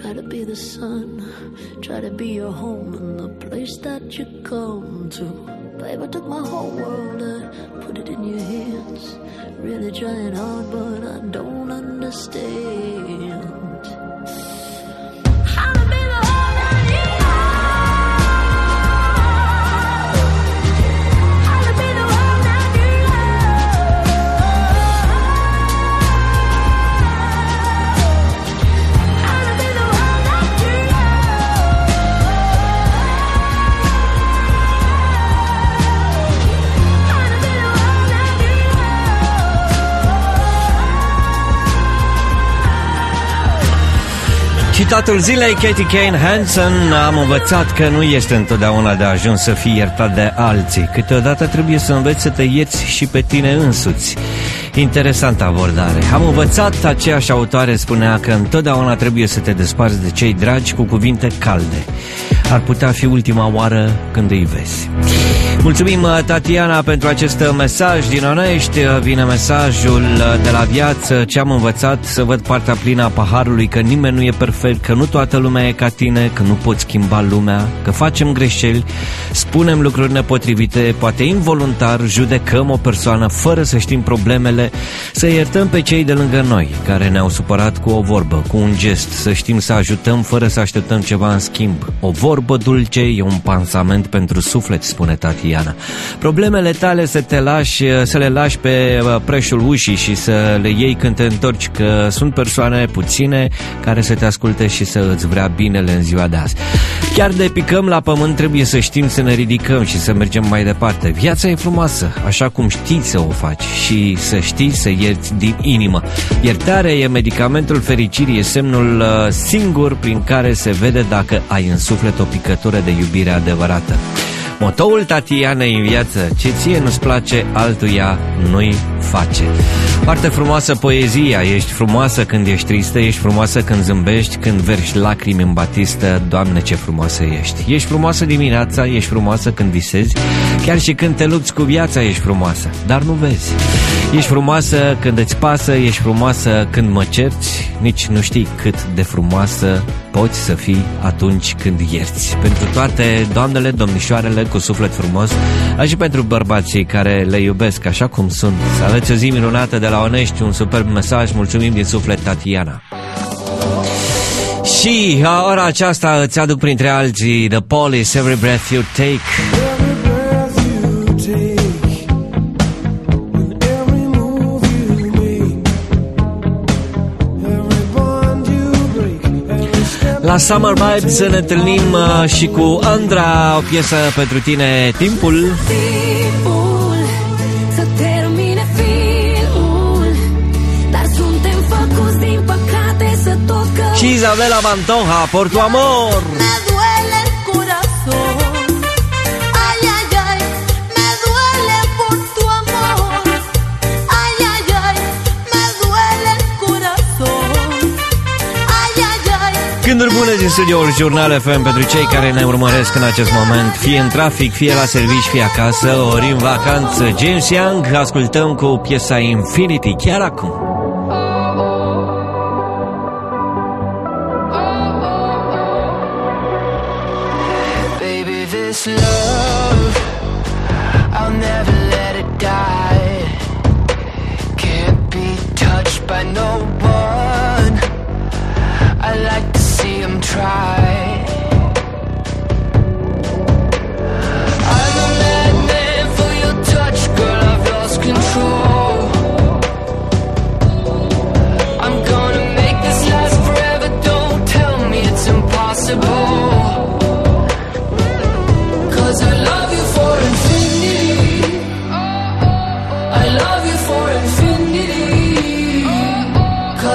Try to be the sun, try to be your home and the place that you come to. Babe, I took my whole world and put it in your hands. Really trying hard, but I don't understand. How to be the one that you Citatul zilei, Katie Kane Hansen: am învățat că nu este întotdeauna de ajuns să fii iertat de alții. Câteodată trebuie să înveți să te ierți și pe tine însuți. Interesantă abordare. Am învățat, aceeași autoare spunea că întotdeauna trebuie să te desparți de cei dragi cu cuvinte calde. Ar putea fi ultima oară când îi vezi. Mulțumim, Tatiana, pentru acest mesaj din Onești. Vine mesajul de la viață: ce am învățat, să văd partea plină a paharului, că nimeni nu e perfect, că nu toată lumea e ca tine, că nu poți schimba lumea, că facem greșeli, spunem lucruri nepotrivite, poate involuntar judecăm o persoană fără să știm problemele, să iertăm pe cei de lângă noi care ne-au supărat cu o vorbă, cu un gest, să știm să ajutăm fără să așteptăm ceva în schimb. O vorbă dulce e un pansament pentru suflet, spune Tatiana. Problemele tale să le lași pe preșul ușii și să le iei când te întorci, că sunt persoane puține care să te asculte și să îți vrea binele în ziua de azi. Chiar de picăm la pământ, trebuie să știm să ne ridicăm și să mergem mai departe. Viața e frumoasă, așa cum știi să o faci, și să știi să ierți din inimă. Iertarea e medicamentul fericirii, e semnul singur prin care se vede dacă ai în suflet o picătură de iubire adevărată. Motoul Tatianei în viață: ce ție nu-ți place, altuia nu-i face. Foarte frumoasă poezia. Ești frumoasă când ești tristă, ești frumoasă când zâmbești, când vergi lacrimi în batistă. Doamne, ce frumoasă ești. Ești frumoasă dimineața, ești frumoasă când visezi, chiar și când te lupți cu viața ești frumoasă, dar nu vezi. Ești frumoasă când îți pasă, ești frumoasă când mă cerți, nici nu știi cât de frumoasă poți să fii atunci când ierți. Pentru toate doamnele, domnișoarele cu suflet frumos, și pentru bărbații care le iubesc așa cum sunt, să aveți o zi minunată de la Onești, un superb mesaj. Mulțumim din suflet, Tatiana. Și la ora aceasta îți aduc printre alții The Police, Every Breath You Take. La Summer Vibes să ne întâlnim și cu Andra, o piesă pentru tine, Timpul. Să termine filmul, dar suntem făcuți din păcate să tot căutăm. Și Isabela Pantoja, Por Tu Amor. Me duele el corazón. Ay, ay, ay, me duele por tu amor. Ay, ay, ay, me duele el corazón. Ay, ay, ay. Gânduri bune din studioul Jurnal FM pentru cei care ne urmăresc în acest moment, fie în trafic, fie la servici, fie acasă, ori în vacanță. James Young, ascultăm cu piesa Infinity chiar acum. Baby, this love, I'll never let it die. Can't be touched by no one. I like to see him try. I'm a madman for your touch, girl, I've lost control. I'm gonna make this last forever, don't tell me it's impossible. 'Cause I love you for infinity. I love you for infinity.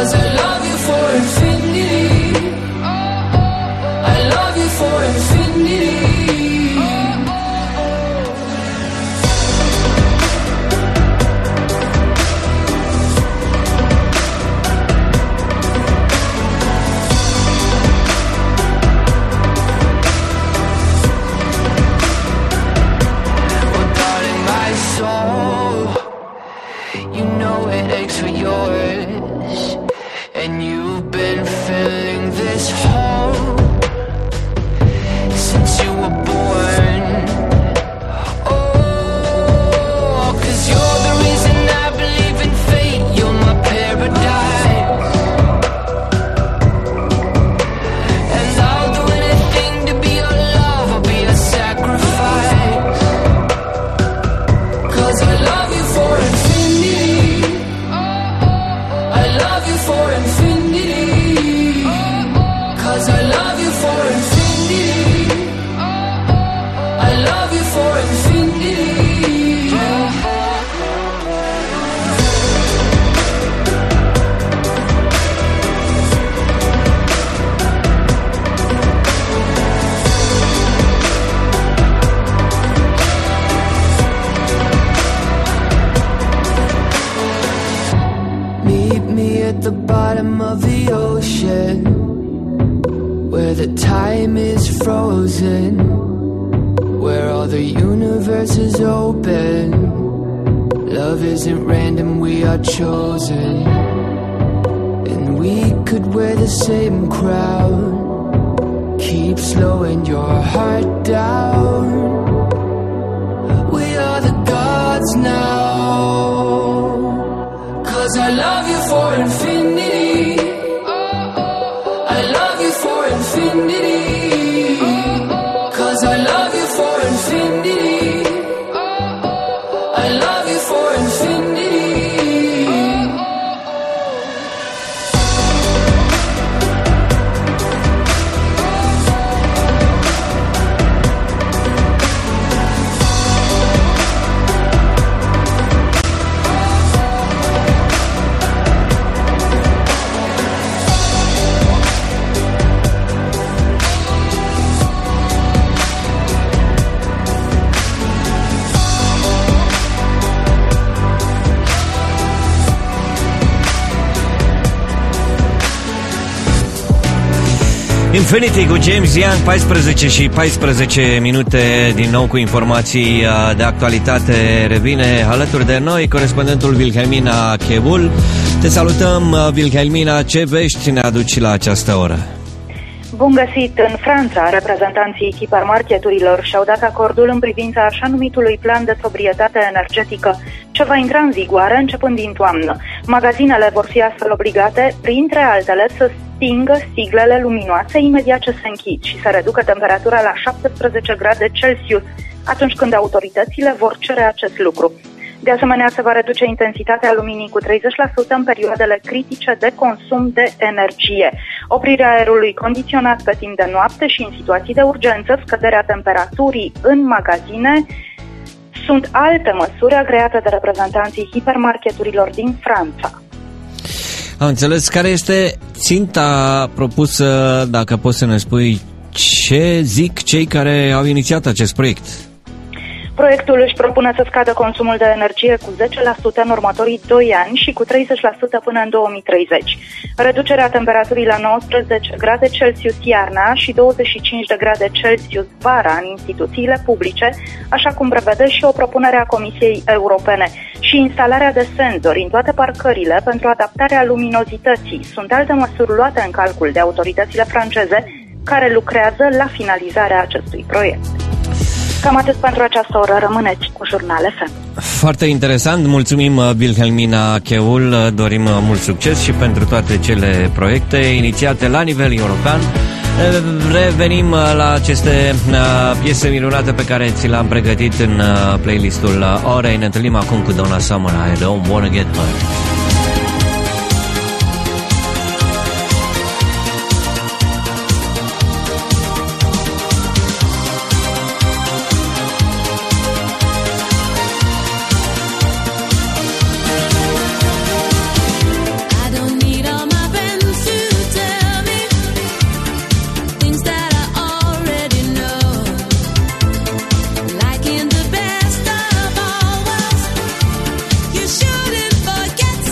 for infinity, 'cause I love you for infinity, I love you for infinity. At the bottom of the ocean, where the time is frozen, where all the universe is open. Love isn't random, we are chosen, and we could wear the same crown. Keep slowing your heart down. We are the gods now, 'cause I love you for infinity, I love you for infinity, 'cause I love you for infinity, I love you for infinity. Infinity cu James Young, 14 și 14 minute, din nou cu informații de actualitate. Revine alături de noi corespondentul Wilhelmina Chebul. Te salutăm, Wilhelmina, ce vești ne aduci la această oră? Bun găsit! În Franța, reprezentanții hipermarketurilor și-au dat acordul în privința așa numitului plan de sobrietate energetică, ce va intra în vigoare începând din toamnă. Magazinele vor fi astfel obligate, printre altele, să stingă siglele luminoase imediat ce se închid și să reducă temperatura la 17 grade Celsius atunci când autoritățile vor cere acest lucru. De asemenea, se va reduce intensitatea luminii cu 30% în perioadele critice de consum de energie. Oprirea aerului condiționat pe timp de noapte și în situații de urgență, scăderea temperaturii în magazine, sunt alte măsuri agreate de reprezentanții hipermarketurilor din Franța. Am înțeles. Care este ținta propusă, dacă poți să ne spui ce zic cei care au inițiat acest proiect? Proiectul își propune să scadă consumul de energie cu 10% în următorii 2 ani și cu 30% până în 2030. Reducerea temperaturii la 19 grade Celsius iarna și 25 de grade Celsius vara în instituțiile publice, așa cum prevede și o propunere a Comisiei Europene, și instalarea de senzori în toate parcările pentru adaptarea luminozității sunt alte măsuri luate în calcul de autoritățile franceze care lucrează la finalizarea acestui proiect. Cam atât pentru această oră, rămâneți cu Jurnal FM. Foarte interesant, mulțumim Wilhelmina Cheul, dorim mult succes și pentru toate cele proiecte inițiate la nivel european. Revenim la aceste piese minunate pe care ți le-am pregătit în playlistul orei. Ne întâlnim acum cu Donna Summer, I Don't Wanna Get Hurt. Forget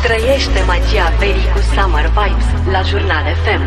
Trăiește magia verii cu Summer Vibes la Jurnal FM.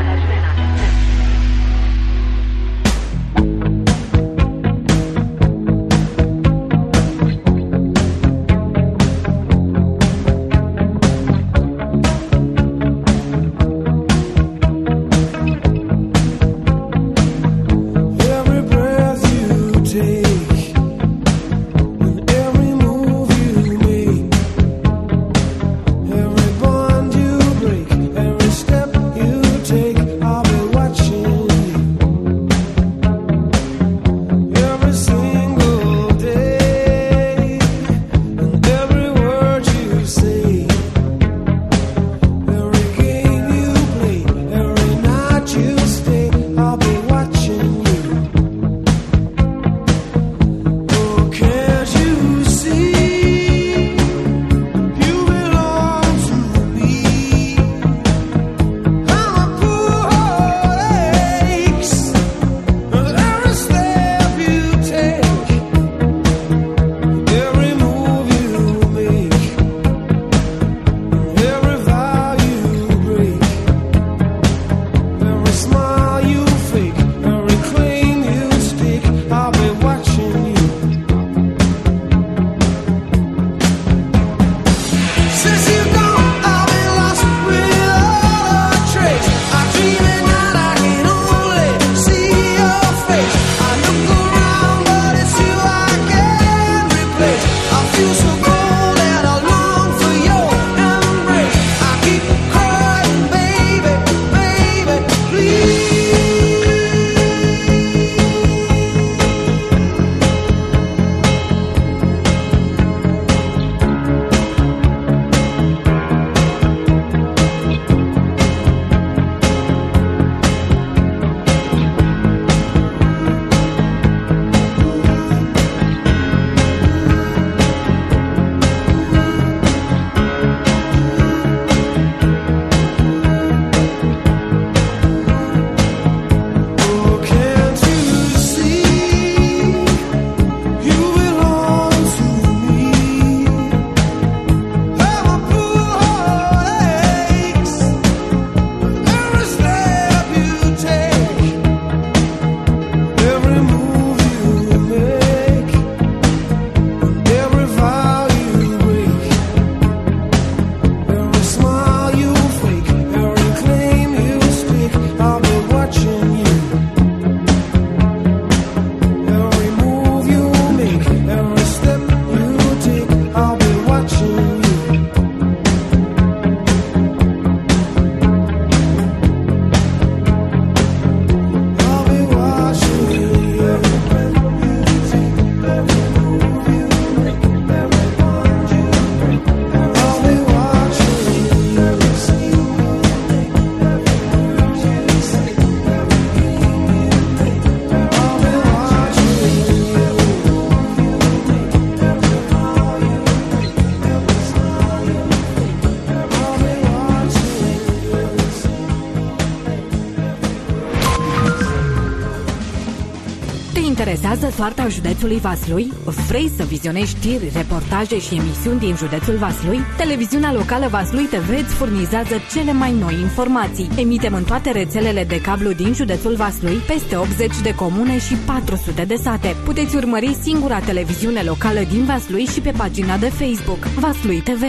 interesează soarta județului Vaslui? Vrei să vizionezi știri, reportaje și emisiuni din județul Vaslui? Televiziunea locală Vaslui TV îți furnizează cele mai noi informații. Emitem în toate rețelele de cablu din județul Vaslui, peste 80 de comune și 400 de sate. Puteți urmări singura televiziune locală din Vaslui și pe pagina de Facebook Vaslui TV.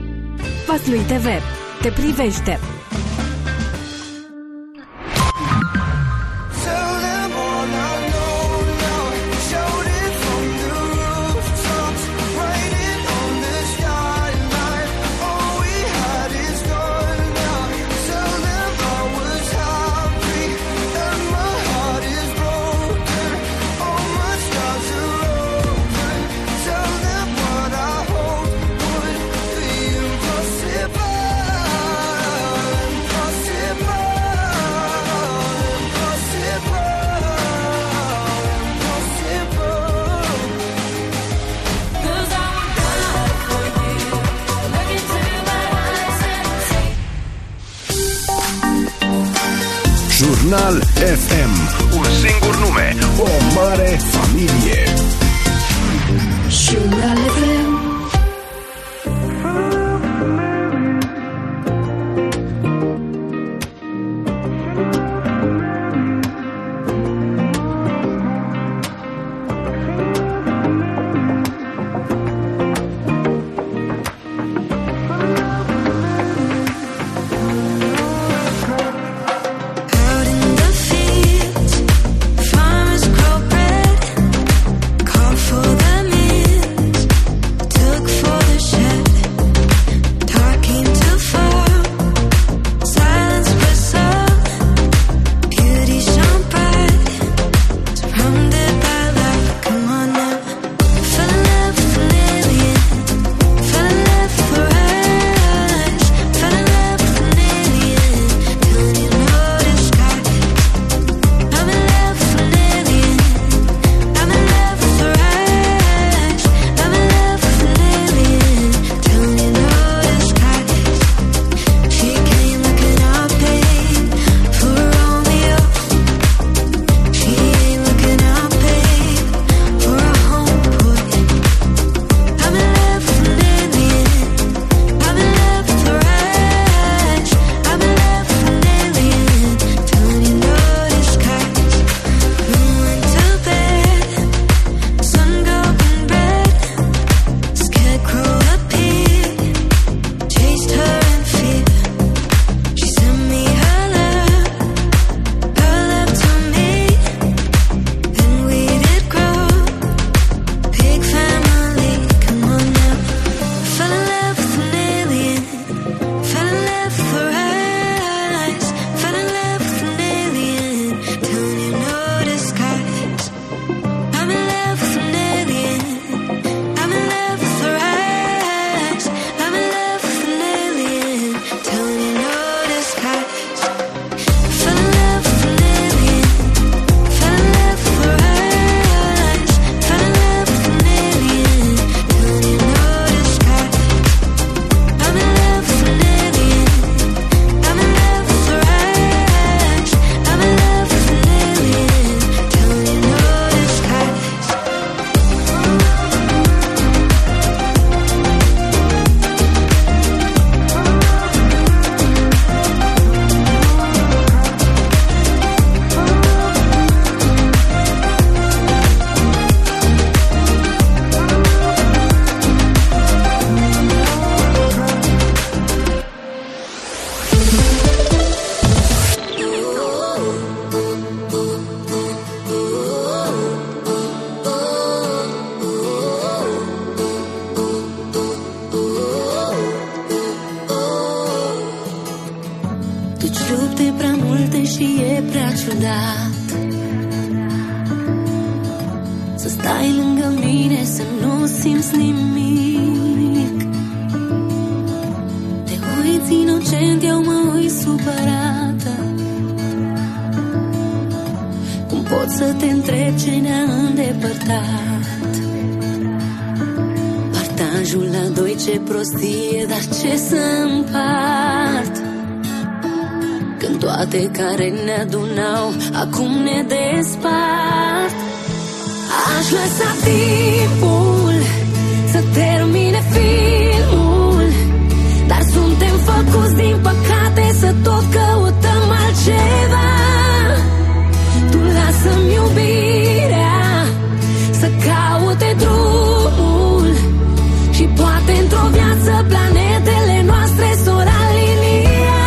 Vaslui TV te privește! Jurnal FM. Un singur nume, o mare familie. Jurnal FM. și e prea ciudat să stai lângă mine, să nu simți nimic. Te uiți inocent, eu mă uit supărată. Cum pot să te întreb ce ne-a îndepărtat? Partajul la doi, ce prostie, dar ce să împart? Când toate care ne adunau acum ne despart. Aș lăsa timpul să termine filmul, dar suntem făcuți din păcate să tot căutăm altceva. Tu lasă-mi iubirea să caute drumul și poate într-o viață planetele noastre s-or alinia.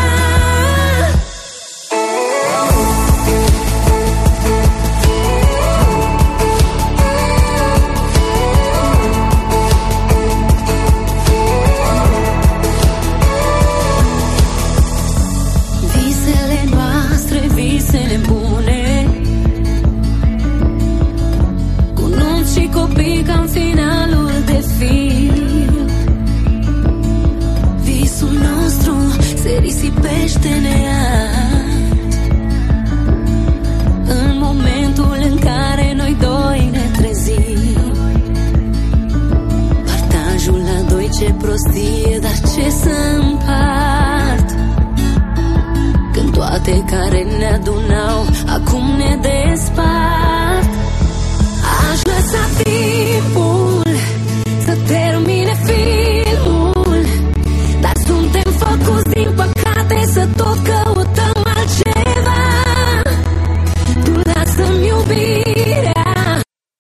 Visele bune, cunosc și copii ca în finalul de film. Visul nostru se risipește neat în momentul în care noi doi ne trezim. Partajul la doi, ce prostie, dar ce să împart? Când toate care ne adunau acum ne despart. Aș lăsa timpul să termine filmul, dar suntem făcuți din păcate să tot căutăm altceva. Tu lasă-mi iubirea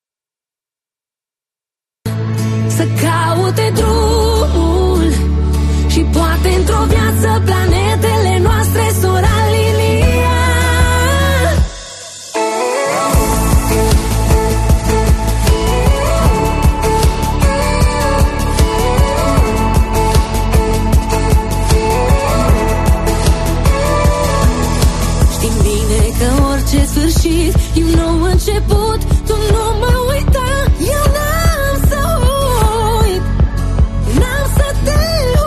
să caute drumul și poate într-o viață planetele noastre s-or alinia. Știm bine că orice sfârșit e un nou început. Tu nu mă uita, eu n-am să uit, n-am să te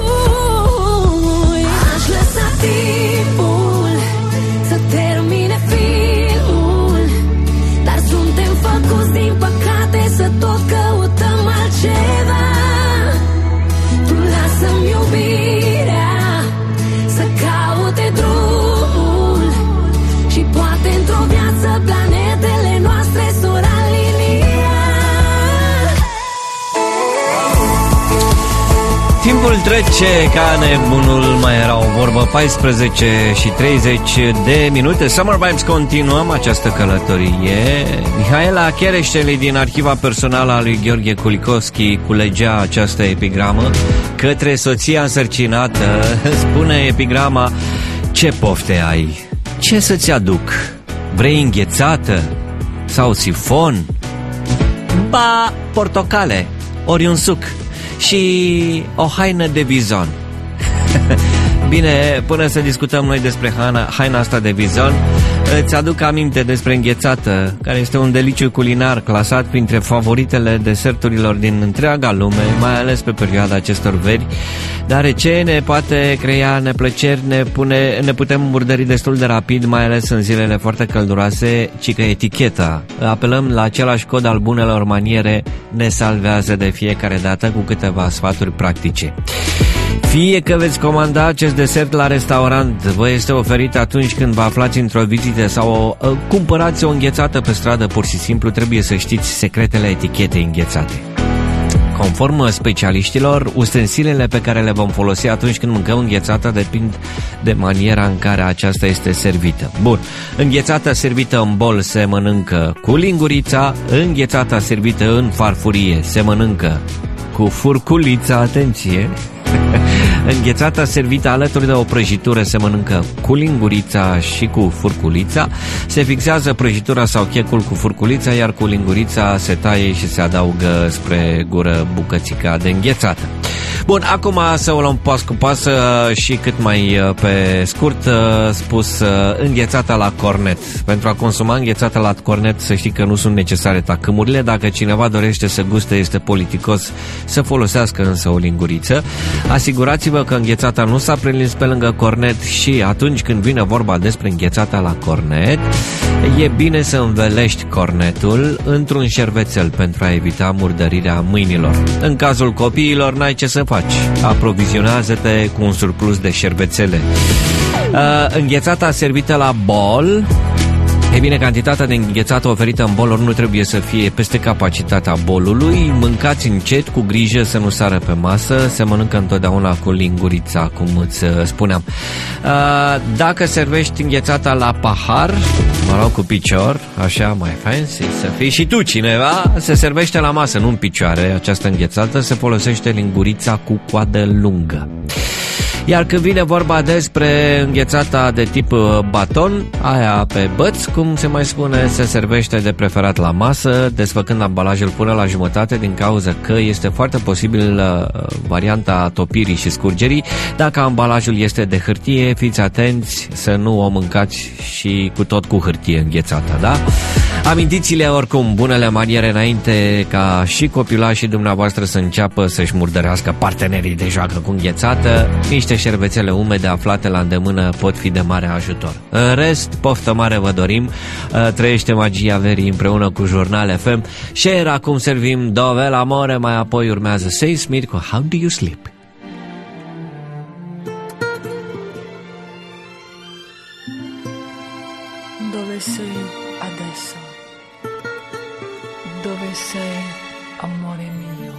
uit. Aș lăsa timpul să termine filmul, dar suntem făcuți din păcate să tot căutăm altceva. Tu lasă-mi iubirea să caute drumul și poate într-o viață planetele noastre s-or alinia. Timpul trece ca nebunul, mai era o vorbă. 14 și 30 de minute. Summer Vibes, continuăm această călătorie. Mihaela Chereșteli din arhiva personală a lui Gheorghe Kulikowski culegea această epigramă către soția însărcinată. Spune epigrama: ce pofte ai? Ce să-ți aduc? Vrei înghețată? Sau sifon? Ba, portocale, ori un suc și o haină de vizon. Bine, până să discutăm noi despre haina asta de vizon, îți aduc aminte despre înghețată, care este un deliciu culinar clasat printre favoritele deserturilor din întreaga lume, mai ales pe perioada acestor veri, deoarece ne poate crea neplăceri, ne putem murdări destul de rapid, mai ales în zilele foarte călduroase, ci că eticheta, apelăm la același cod al bunelor maniere, ne salvează de fiecare dată cu câteva sfaturi practice. Fie că veți comanda acest desert la restaurant, vă este oferit atunci când vă aflați într-o vizită sau cumpărați o înghețată pe stradă, pur și simplu trebuie să știți secretele etichetei înghețate. Conform specialiștilor, ustensilele pe care le vom folosi atunci când mâncăm înghețata depind de maniera în care aceasta este servită. Bun, înghețata servită în bol se mănâncă cu lingurița, înghețata servită în farfurie se mănâncă cu furculița, atenție! Înghețata servită alături de o prăjitură se mănâncă cu lingurița și cu furculița, se fixează prăjitura sau checul cu furculița, iar cu lingurița se taie și se adaugă spre gură bucățica de înghețată. Bun, acum să o luăm pas cu pas și cât mai pe scurt spus, înghețata la cornet. Pentru a consuma înghețata la cornet, să știi că nu sunt necesare tacâmurile. Dacă cineva dorește să guste, este politicos să folosească însă o linguriță. Asigurați-vă că înghețata nu s-a prelins pe lângă cornet și atunci când vine vorba despre înghețata la cornet, e bine să învelești cornetul într-un șervețel pentru a evita murdărirea mâinilor. În cazul copiilor n-ai ce să faci, aprovizionează-te cu un surplus de șervețele. Înghețata servită la bol, e bine, cantitatea de înghețată oferită în boluri nu trebuie să fie peste capacitatea bolului. Mâncați încet, cu grijă să nu sară pe masă. Se mănâncă întotdeauna cu lingurița, cum îți spuneam. Dacă servești înghețata la pahar, mă rog, cu picior, așa mai fancy, să fii și tu cineva, se servește la masă, nu în picioare. Această înghețată se folosește lingurița cu coadă lungă. Iar când vine vorba despre înghețata de tip baton, aia pe băț, cum se mai spune, se servește de preferat la masă, desfăcând ambalajul până la jumătate, din cauza că este foarte posibil varianta topirii și scurgerii. Dacă ambalajul este de hârtie, fiți atenți să nu o mâncați și cu tot cu hârtie înghețată, da? Amintiți-le oricum bunele maniere înainte ca și copilașii dumneavoastră să înceapă să-și murdărească partenerii de joacă cu înghețată. Niște șervețele umede aflate la îndemână pot fi de mare ajutor. În rest, poftă mare vă dorim, trăiește magia verii împreună cu Jurnal FM și era acum servim Dove l'amore, mai apoi urmează Sam Smith cu How Do You Sleep? Dove sei adesso? Dove sei, amore mio?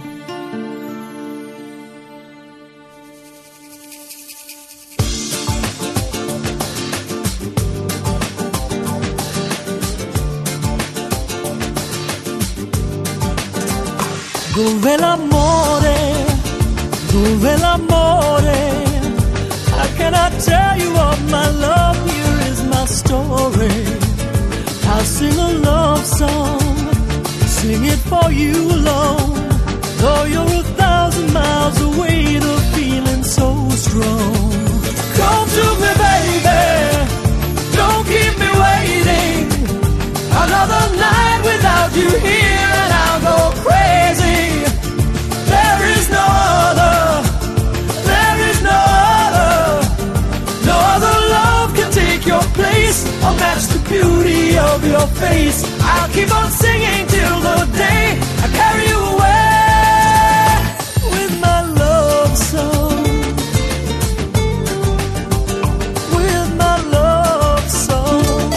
Dove l'amore? Dove l'amore? How can I tell you of my love? Here is my story. I'll sing a love song, sing it for you alone. Though you're 1,000 miles away, the feeling's so strong. Come to me, baby, don't keep me waiting. Another night without you here and I'll go crazy. There is no other, there is no other. No other love can take your place or match the beauty of your face. I'll keep on singing till the day I carry you away with my love song. With my love song.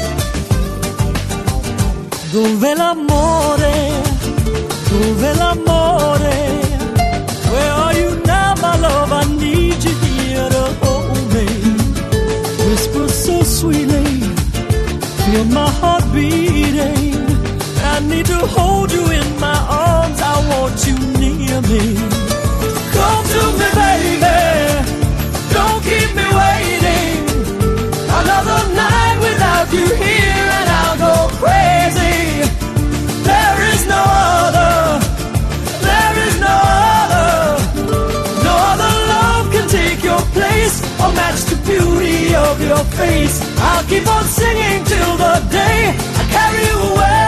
Dove l'amore? Dove l'amore? Where are you now, my love? I need you here to hold me. Whisper so sweetly, feel my heart beating. I need to hold you in my arms, I want you near me. Come to me, baby, don't keep me waiting. Another night without you here and I'll go crazy. There is no other, there is no other. No other love can take your place or match the beauty of your face. I'll keep on singing till the day I carry you away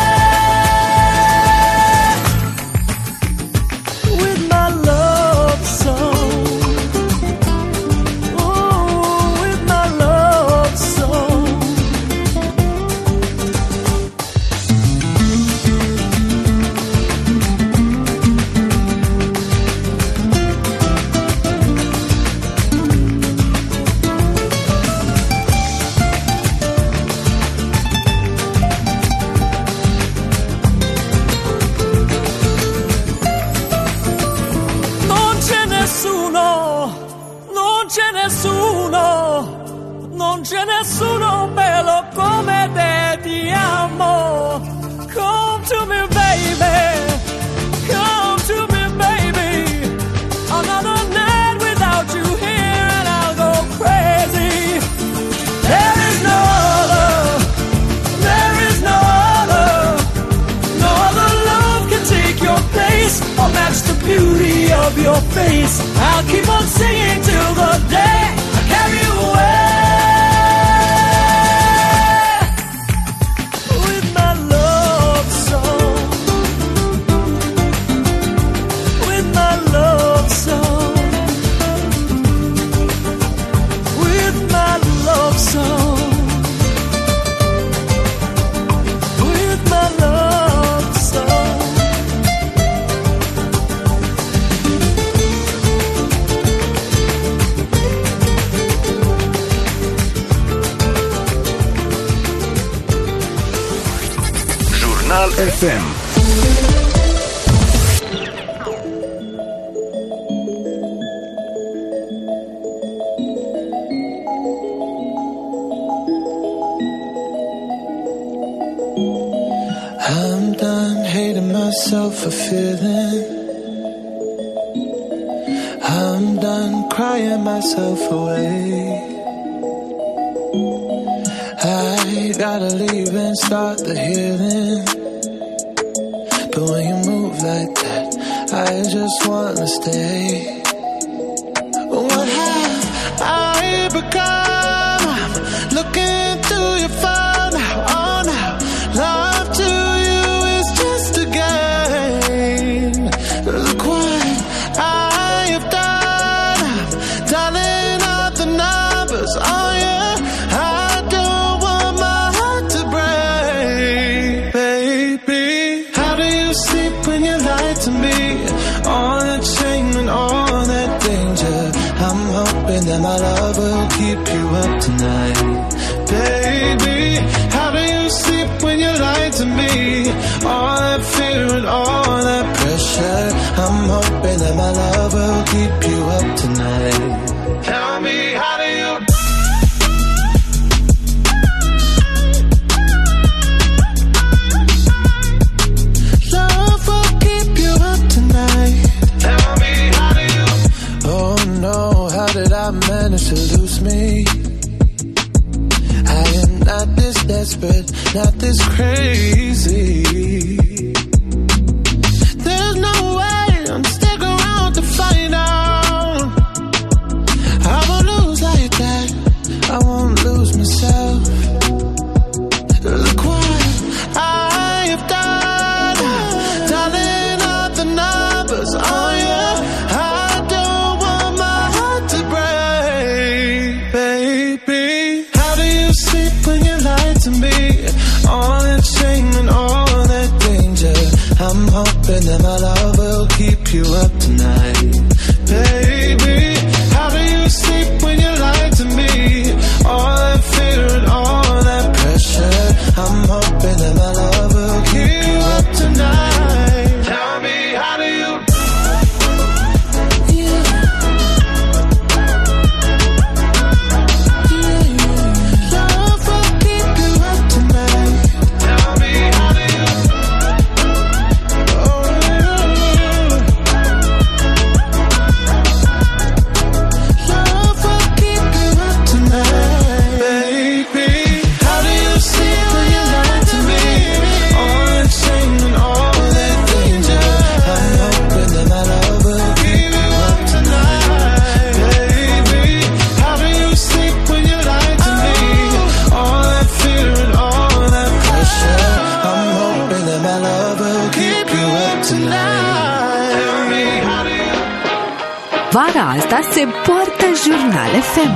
with my love song. Oh, with my love song. Non c'è nessuno bello come te, ti amo. Come to me, baby, come to me, baby. Another night without you here and I'll go crazy. There is no other, there is no other. No other love can take your place or match the beauty of of your face. I'll keep on singing till the day I carry you away. With my love song, with my love song, with my love song. FM. I'm done hating myself for feeling. I'm done crying myself away. I gotta leave and start the healing. But when you move like that, I just wanna stay. What have I become? I'm looking through your phone now, oh now. Love to you is just a game. Look what I have done. I'm dialing up the numbers, oh yeah. I don't want my heart to break, baby. How do you sleep when you lie to me? All that shame and all that danger. I'm hoping that my love will keep you up tonight, baby. How do you sleep when you lie to me? All that fear and all that pressure. I'm hoping that my love will keep you up tonight. Tell me, how do you? Love will keep you up tonight. Tell me, how do you? Oh no, how did I manage to lose me? I am not this desperate, not this crazy. There's no way I'm stick around to find out. I won't lose like that, I won't lose myself. Look what I have done, dialing up the numbers, oh yeah. I don't want my heart to break, baby. How do you sleep when you lie to me? All that shame and all that danger. I'm hoping that my love will keep you up tonight, baby. How do you sleep when you lie to me? All that fear and all that pressure. I'm hoping that my love will keep you up tonight. Tell me, how do you? Love will keep you up tonight. Tell me, how do you? Oh, love will keep you up tonight, baby. How do you sleep when you lie to me? All that shame and all that danger. I'm hoping that my love will keep you up tonight, baby. How do you sleep when you lie to me? All that fear and all that pressure. I'm hoping that my love will keep you up tonight. Tell me, how do you? Vara asta se poartă Jurnal FM.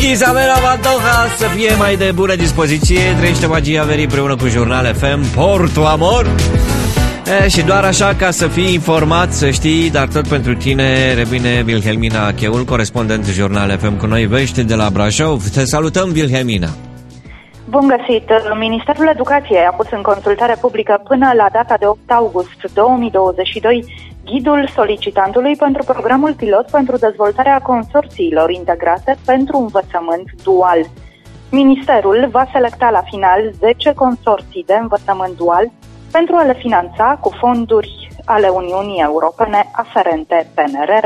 Isabela Pantoja să fie mai de bună dispoziție. Trăiește magia verii împreună cu Jurnal FM. Portu amor. Și doar așa ca să fii informat, să știi, dar tot pentru tine revine Wilhelmina Cheul, corespondent Jurnal FM cu noi vești de la Brașov. Te salutăm, Wilhelmina. Bun găsit! Ministerul Educației a pus în consultare publică până la data de 8 august 2022 ghidul solicitantului pentru programul pilot pentru dezvoltarea consorțiilor integrate pentru învățământ dual. Ministerul va selecta la final 10 consorții de învățământ dual pentru a le finanța cu fonduri ale Uniunii Europene aferente PNRR.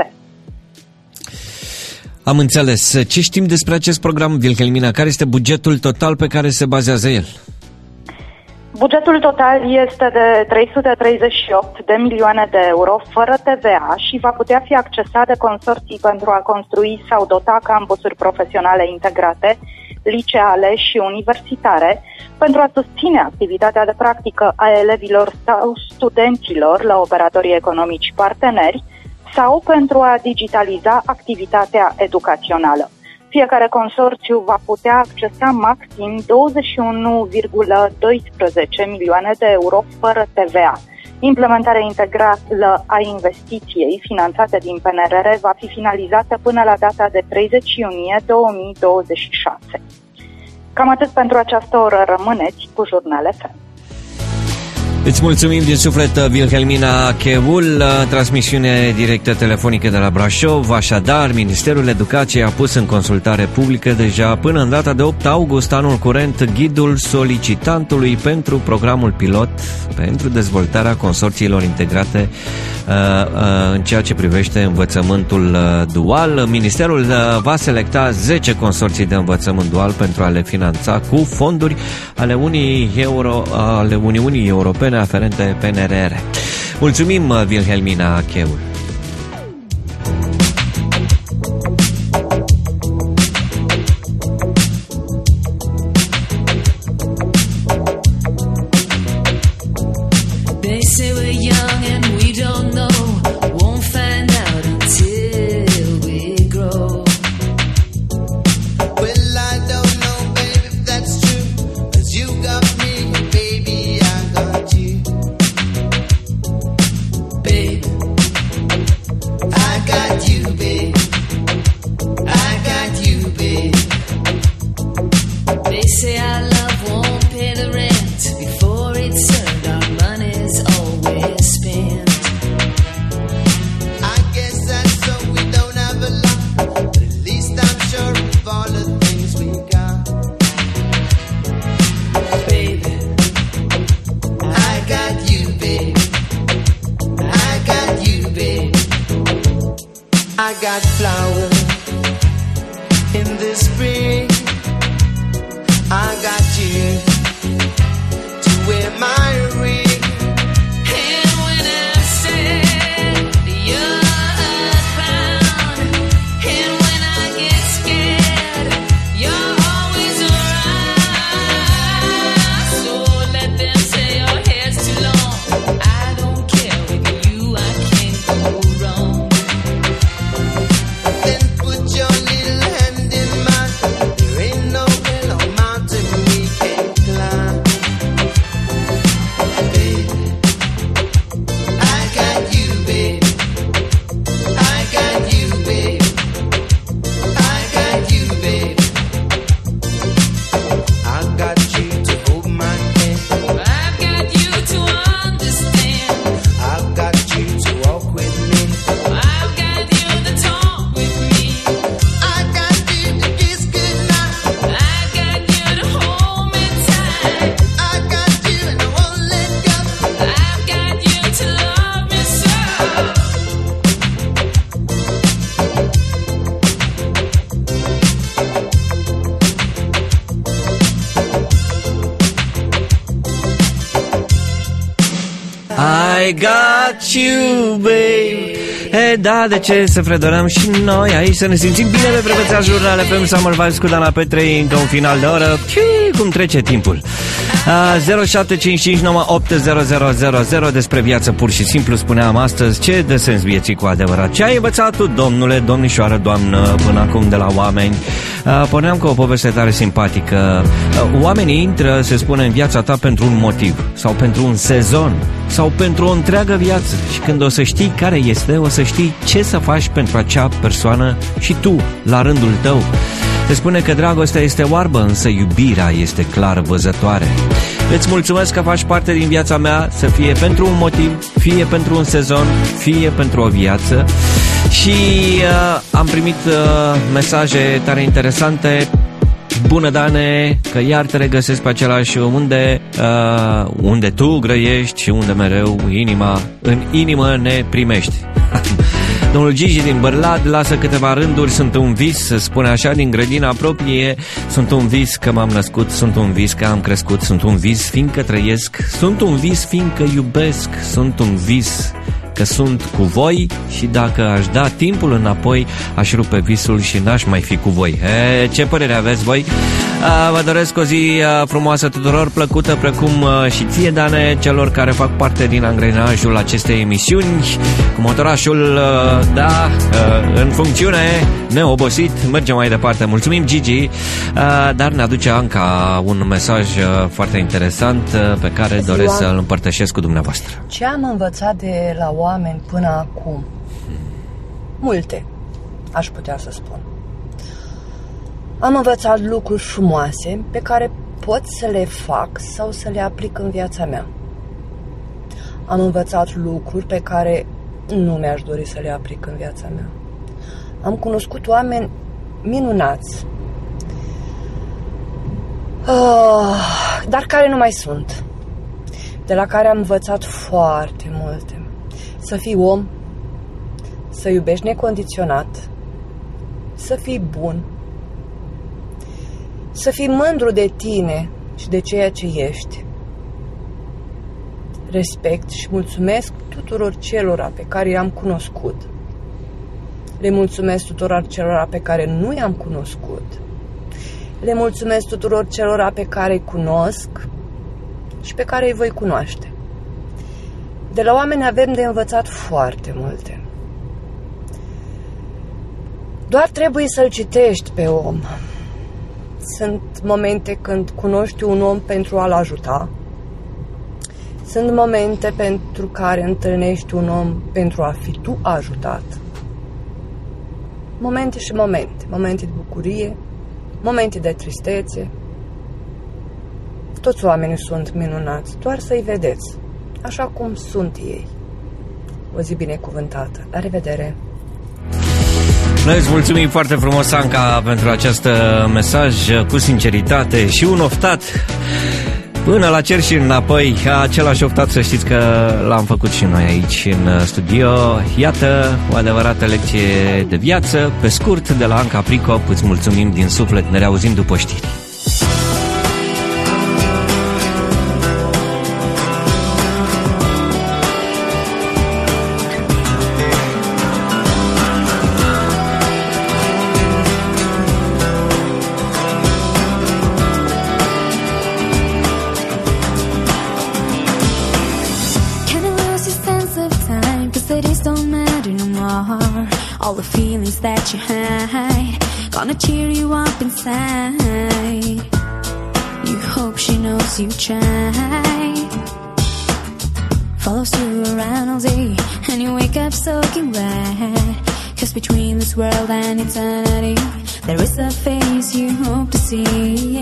Am înțeles. Ce știm despre acest program, Wilhelmina? Care este bugetul total pe care se bazează el? Bugetul total este de 338 de milioane de euro fără TVA și va putea fi accesat de consorții pentru a construi sau dota campusuri profesionale integrate, liceale și universitare, pentru a susține activitatea de practică a elevilor sau studenților la operatorii economici parteneri sau pentru a digitaliza activitatea educațională. Fiecare consorțiu va putea accesa maxim 21,12 milioane de euro fără TVA. Implementarea integrală a investiției finanțate din PNRR va fi finalizată până la data de 30 iunie 2026. Cam atât pentru această oră. Rămâneți cu Jurnal FM. Îți mulțumim din suflet, Wilhelmina Cheul, transmisiune directă telefonică de la Brașov. Așadar, Ministerul Educației a pus în consultare publică deja până în data de 8 august anul curent ghidul solicitantului pentru programul pilot pentru dezvoltarea consorțiilor integrate în ceea ce privește învățământul dual. Ministerul va selecta 10 consorții de învățământ dual pentru a le finanța cu fonduri ale Uniunii Europene aferente PNRR. Mulțumim, Wilhelmina Cheul. I got you, babe. Da, de ce să fredonăm și noi aici, să ne simțim bine pe frecvența Jurnal FM Summer Vibes cu Dana Petrei, încă un final de oră. Cum trece timpul. 0755980000. Despre viață pur și simplu spuneam astăzi. Ce dă sens vieții cu adevărat? Ce ai învățat tu, domnule, domnișoară, doamnă, până acum de la oameni? Porneam cu o poveste tare simpatică. Oamenii intră, se spune, în viața ta pentru un motiv sau pentru un sezon sau pentru o întreagă viață. Și când o să știi care este, o să știi ce să faci pentru acea persoană și tu, la rândul tău. Se spune că dragostea este oarbă, însă iubirea este clar văzătoare. Îți mulțumesc că faci parte din viața mea, să fie pentru un motiv, fie pentru un sezon, fie pentru o viață. Și am primit mesaje tare interesante. Bună, Dane, că iar te regăsesc pe același unde tu grăiești și unde mereu în inimă ne primești. Domnul Gigi din Bărlad lasă câteva rânduri. Sunt un vis, spune așa, din grădina proprie. Sunt un vis că m-am născut, sunt un vis că am crescut, sunt un vis fiindcă trăiesc, sunt un vis fiindcă iubesc, sunt un vis că sunt cu voi și dacă aș da timpul înapoi, aș rupe visul și n-aș mai fi cu voi. Ce părere aveți voi? Vă doresc o zi frumoasă tuturor, plăcută, precum și ție, Dane, celor care fac parte din angrenajul acestei emisiuni, cu motorașul, în funcțiune, neobosit, mergem mai departe. Mulțumim, Gigi, dar ne aduce Anca un mesaj foarte interesant pe care doresc să-l împărtășesc cu dumneavoastră. Ce am învățat de la oameni până acum? Multe, aș putea să spun. Am învățat lucruri frumoase pe care pot să le fac sau să le aplic în viața mea. Am învățat lucruri pe care nu mi-aș dori să le aplic în viața mea. Am cunoscut oameni minunați, dar care nu mai sunt, de la care am învățat foarte multe. Să fii om, să iubești necondiționat, să fii bun, să fii mândru de tine și de ceea ce ești. Respect și mulțumesc tuturor celora pe care i-am cunoscut. Le mulțumesc tuturor celora pe care nu i-am cunoscut. Le mulțumesc tuturor celora pe care îi cunosc și pe care îi voi cunoaște. De la oameni avem de învățat foarte multe. Doar trebuie să-l citești pe om. Sunt momente când cunoști un om pentru a-l ajuta. Sunt momente pentru care întâlnești un om pentru a fi tu ajutat. Momente și momente. Momente de bucurie, momente de tristețe. Toți oamenii sunt minunați, doar să-i vedeți, așa cum sunt ei. O zi binecuvântată. La revedere! Noi îți mulțumim foarte frumos, Anca, pentru acest mesaj cu sinceritate și un oftat până la cer și înapoi. Același oftat, să știți că l-am făcut și noi aici în studio. Iată o adevărată lecție de viață, pe scurt, de la Anca Pricop. Îți mulțumim din suflet, ne reauzim după știri. All the feelings that you hide, gonna cheer you up inside. You hope she knows you tried. Follows you around all day, and you wake up soaking wet. 'Cause between this world and eternity, there is a face you hope to see.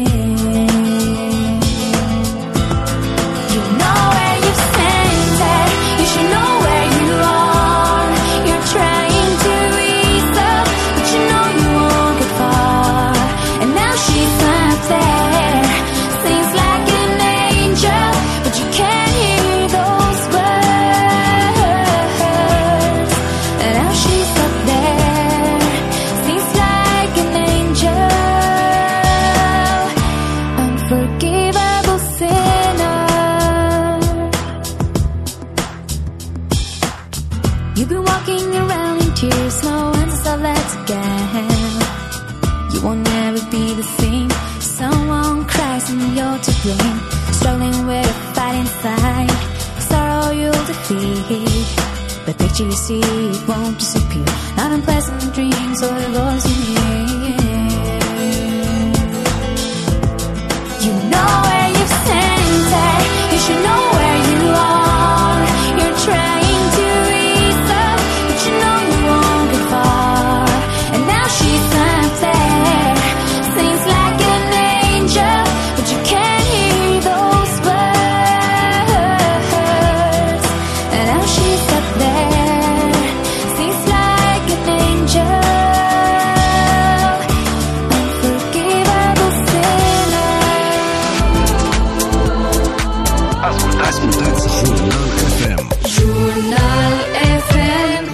You know where you've sent it, you should know where you are. You're trying to ease up, but you know you won't get far. And now she's up there, seems like an angel, but you can't hear those words. And now she's up there, seems like an angel. Unforgiven. walking around in tears, no answer, let's again. You won't never be the same. Someone cries and you're to blame. Struggling with a fight inside. Sorrow you'll defeat. The picture you see, it won't disappear. Not unpleasant dreams or the voice you hear. You know where you've sent her. You should know where you are. You're trying to reach up, but you know you won't get far. And now she's not there. Seems like an angel, but you can't hear those words. And now she's up there. Seems like an angel. Unforgivable sinner. Ascultați Jurnal FM. Jurnal FM.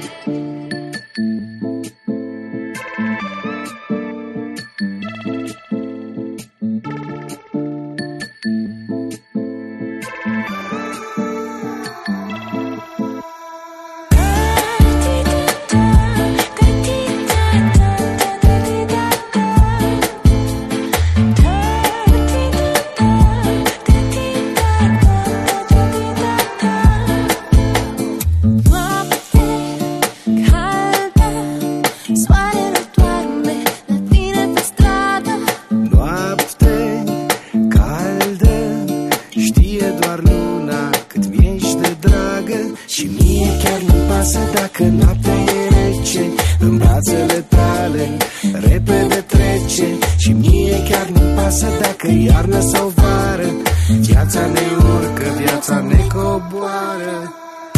Soarele doarme la tine pe stradă. Noapte caldă, știe doar luna cât mi-ești de dragă. Și mie chiar nu-mi pasă dacă noaptea e rece. În brațele tale repede trece. Și mie chiar nu-mi pasă dacă iarnă sau vară. Viața ne urcă, viața ne coboară.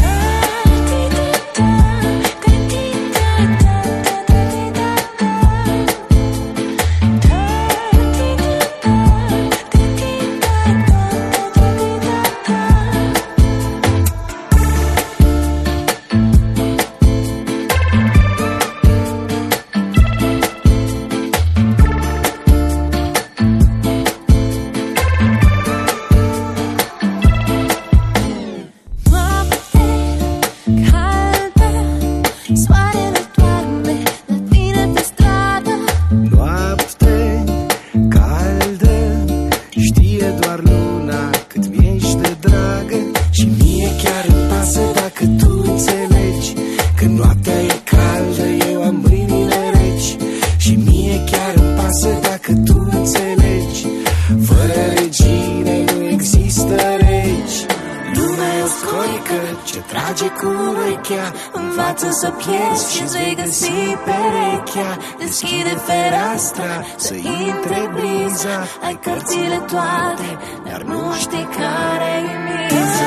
Soarele doarme la tine pe stradă. Noapte caldă, știe doar luna cât mi-ești de dragă. Și mie chiar îmi pasă dacă tu înțelegi că noaptea e caldă, eu am mâinile reci. Și mie chiar îmi pasă dacă tu înțelegi. Fără regine nu există regi. Lumea e o scoică ce trage cu urechea. Învață să pierzi și-ți vei găsi perechea. Deschide fereastra să intre briza. Ai cărțile toate, dar nu știi care-i miza.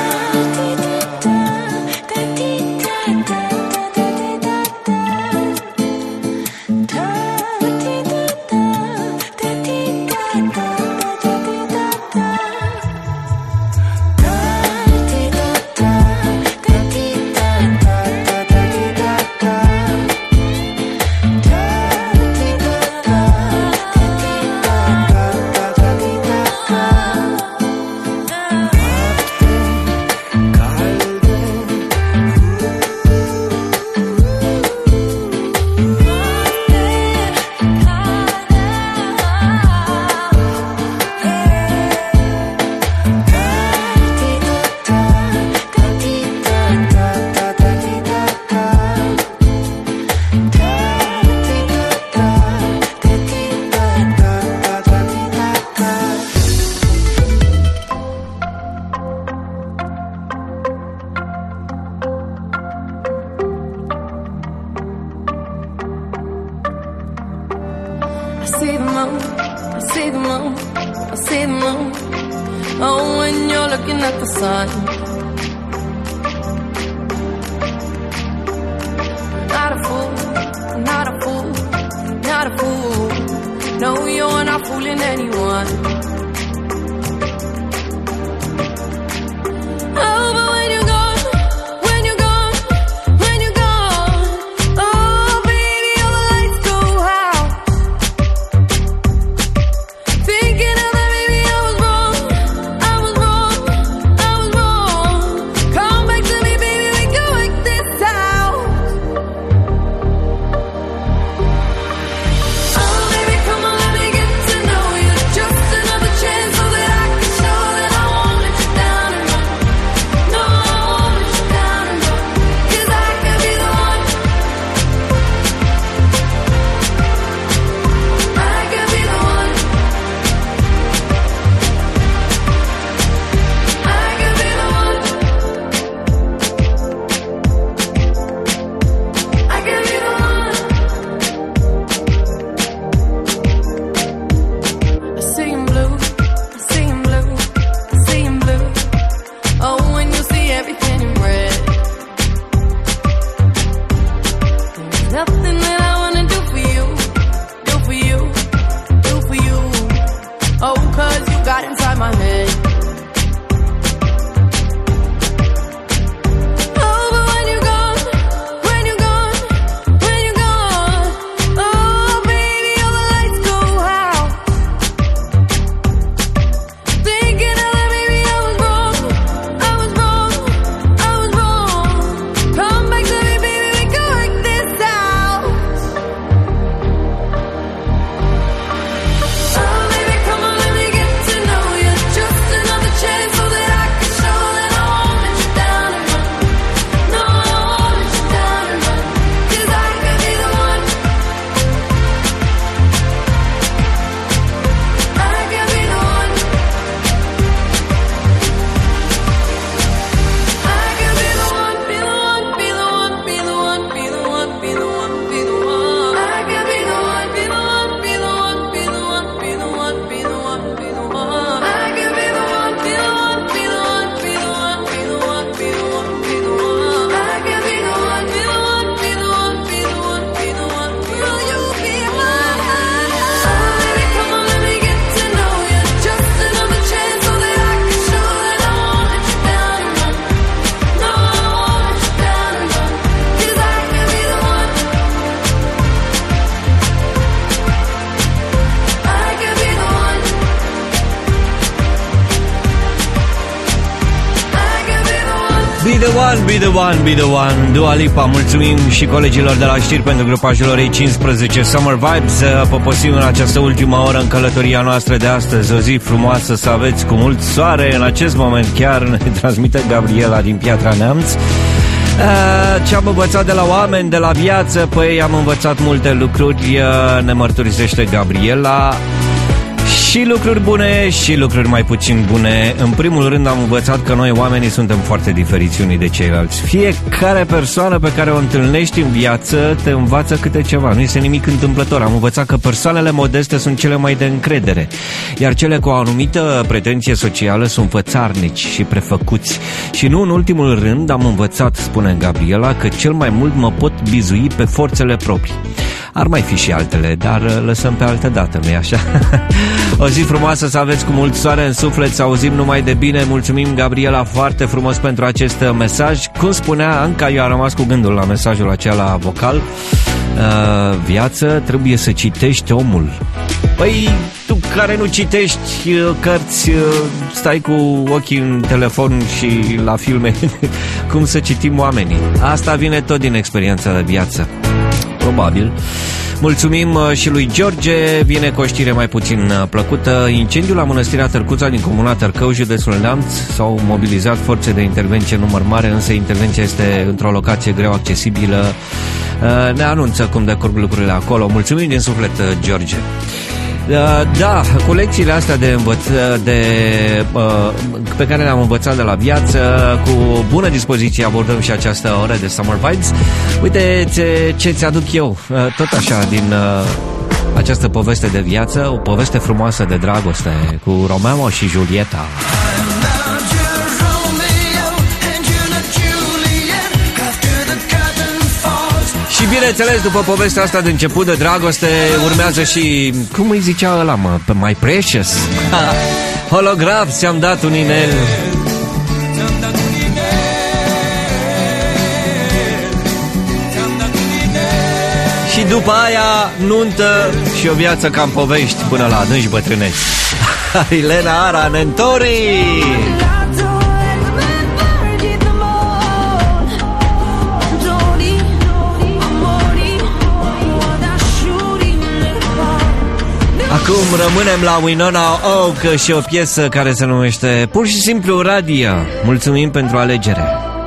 see the moon, I see the moon, I see the moon. Oh, when you're looking at the sun. Not a fool, not a fool, not a fool. No, you're not fooling anyone. Oh, but when you're gone, when you're gone, when you're gone, oh, baby, all the lights go out. Thinking of that, baby, I was wrong, I was wrong, I was wrong. Come back to me, baby, we can work this out. the one, be the one, be the one. Dua Lipa, mulțumim și colegilor de la știri pentru grupajul orei 15 Summer Vibes. Poposim în această ultimă oră în călătoria noastră de astăzi. O zi frumoasă să aveți cu mult soare. În acest moment chiar ne transmite Gabriela din Piatra Neamț. Ce am învățat de la oameni, de la viață? Păi am învățat multe lucruri, ne mărturisește Gabriela. Și lucruri bune și lucruri mai puțin bune. În primul rând am învățat că noi oamenii suntem foarte diferiți unii de ceilalți. Fiecare persoană pe care o întâlnești în viață te învață câte ceva. Nu este nimic întâmplător. Am învățat că persoanele modeste sunt cele mai de încredere, iar cele cu o anumită pretenție socială sunt fățarnici și prefăcuți. Și nu în ultimul rând am învățat, spune Gabriela, că cel mai mult mă pot bizui pe forțele proprii. Ar mai fi și altele, dar lăsăm pe altă dată, nu-i așa? O zi frumoasă să aveți, cu mult soare în suflet, să auzim numai de bine. Mulțumim, Gabriela, foarte frumos pentru acest mesaj. Cum spunea Anca, eu am rămas cu gândul la mesajul acela vocal. Viață, trebuie să citești omul. Păi, tu care nu citești cărți, stai cu ochii în telefon și la filme, cum să citim oamenii? Asta vine tot din experiența de viață. Probabil. Mulțumim și lui George. Vine cu o știre mai puțin plăcută. Incendiul la Mănăstirea Tărcuța din comuna Tărcău, județul Neamț. S-au mobilizat forțe de intervenție în număr mare, însă intervenția este într-o locație greu accesibilă. Ne anunță cum decurg lucrurile acolo. Mulțumim din suflet, George. Da, cu lecțiile astea pe care le-am învățat de la viață, cu bună dispoziție abordăm și această oră de Summer Vibes. Uite ce ți-aduc eu, tot așa, din această poveste de viață, o poveste frumoasă de dragoste cu Romeo și Julieta. Și bineînțeles, după povestea asta de început de dragoste, urmează și, cum îi zicea ăla, mă, pe My Precious. Holograf, ți-am dat un inel. Și după aia, nuntă și o viață ca în povești până la adânci bătrâneți. Elena Ara, Nentori! Acum rămânem la Winona Oak și o piesă care se numește pur și simplu Radio. Mulțumim pentru alegere.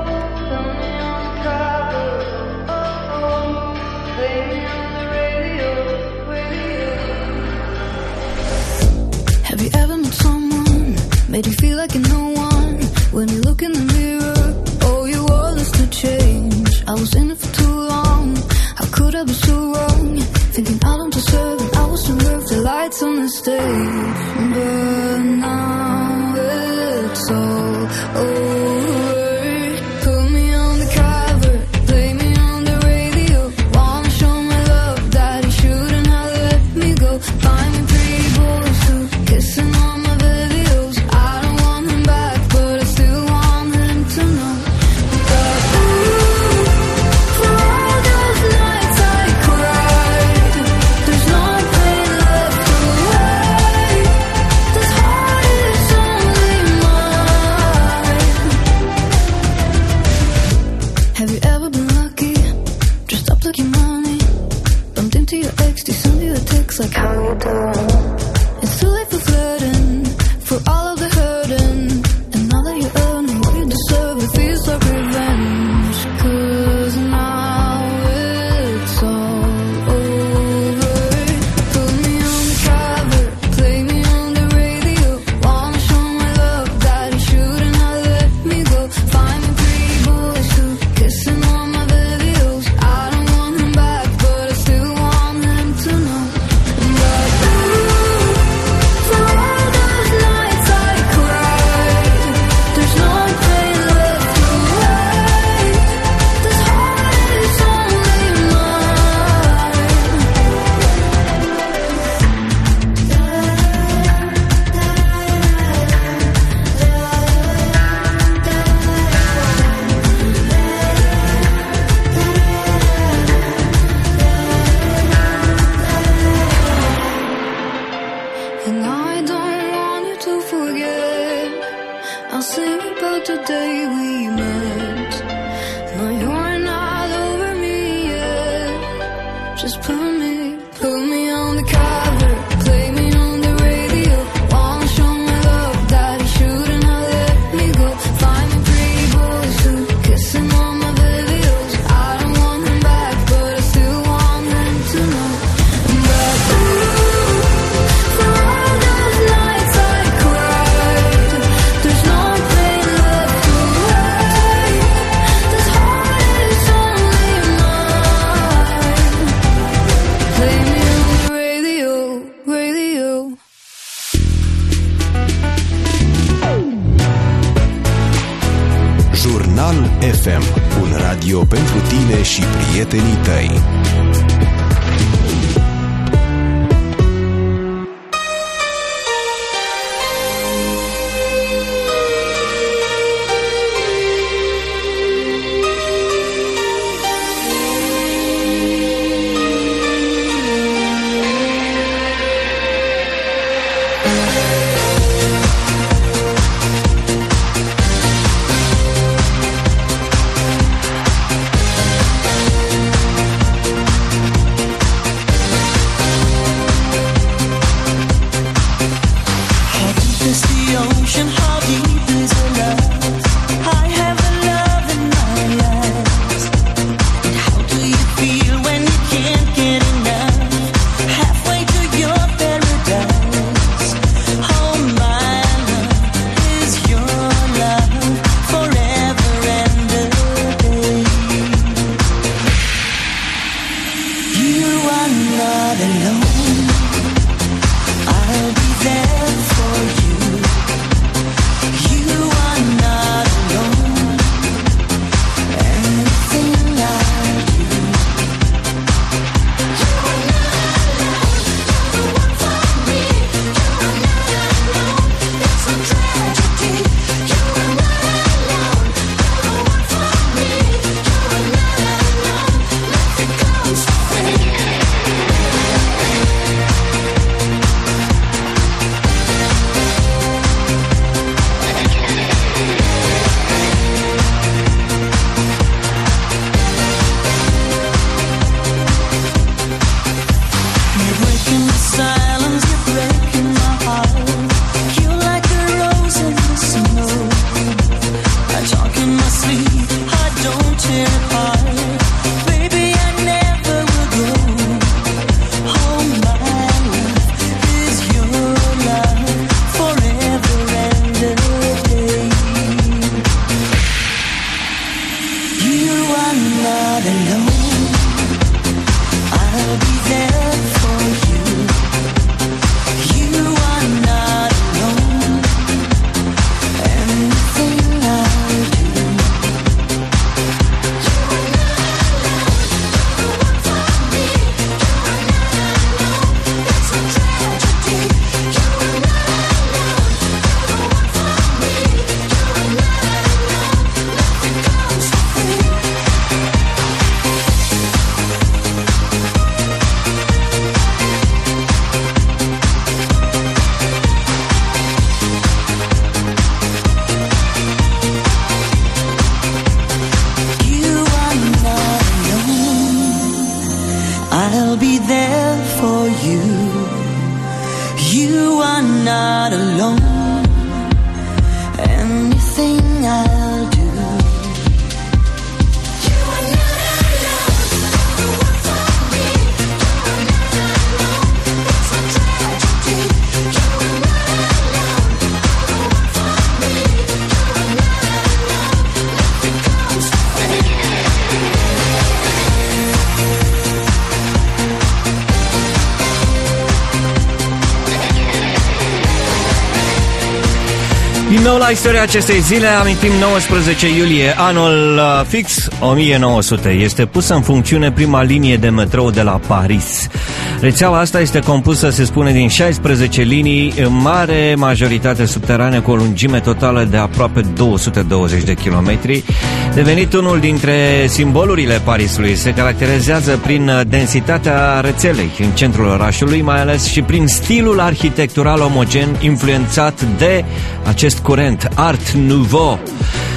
Have you ever met someone, made you feel like you're no one? When you look in the mirror, oh, you want us to change. I was in it for too long, how could I be so wrong? Thinking I don't deserve it, I was to move the lights on the stage. But now it's all over. Put me on the cover, play me on the radio. Wanna show my love that you shouldn't have let me go. Find me pretty boys too, kissing on my videos. I don't want him back, but I still want him to know. But ooh, for all those nights I cried, there's no pain left to hide. This heart is only mine. Have you ever been lucky? Dressed up like your money, bumped into your ex, they send you a text like how you doing? It's too late for flirting, for all of the hurting. And now that you're earning what you deserve, it feels like revenge. 'Cause now it's all over. Put me on the cover, play me on the radio. Wanna show my love that you shouldn't have let me go. Find me pretty boys too, kissing on my videos. I don't want him back, but I still want him to know. But ooh, Just put me on the cover, play me on the radio. Wanna show my love that he shouldn't have let me go. Find me pretty boys who kissing on my videos. I don't want them back, but I still want them to know. But ooh, for all those nights I cried, there's no pain left to hide. This heart is only mine. Play me on the radio, radio. Jurnal FM, un radio pentru tine și prietenii tăi. Din nou la istoria acestei zile, amintim 19 iulie, anul fix 1900. Este pusă în funcțiune prima linie de metrou de la Paris. Rețeaua asta este compusă, se spune, din 16 linii, în mare majoritate subterane, cu o lungime totală de aproape 220 de kilometri. Devenit unul dintre simbolurile Parisului, se caracterizează prin densitatea rețelei în centrul orașului, mai ales și prin stilul arhitectural omogen influențat de acest curent Art Nouveau.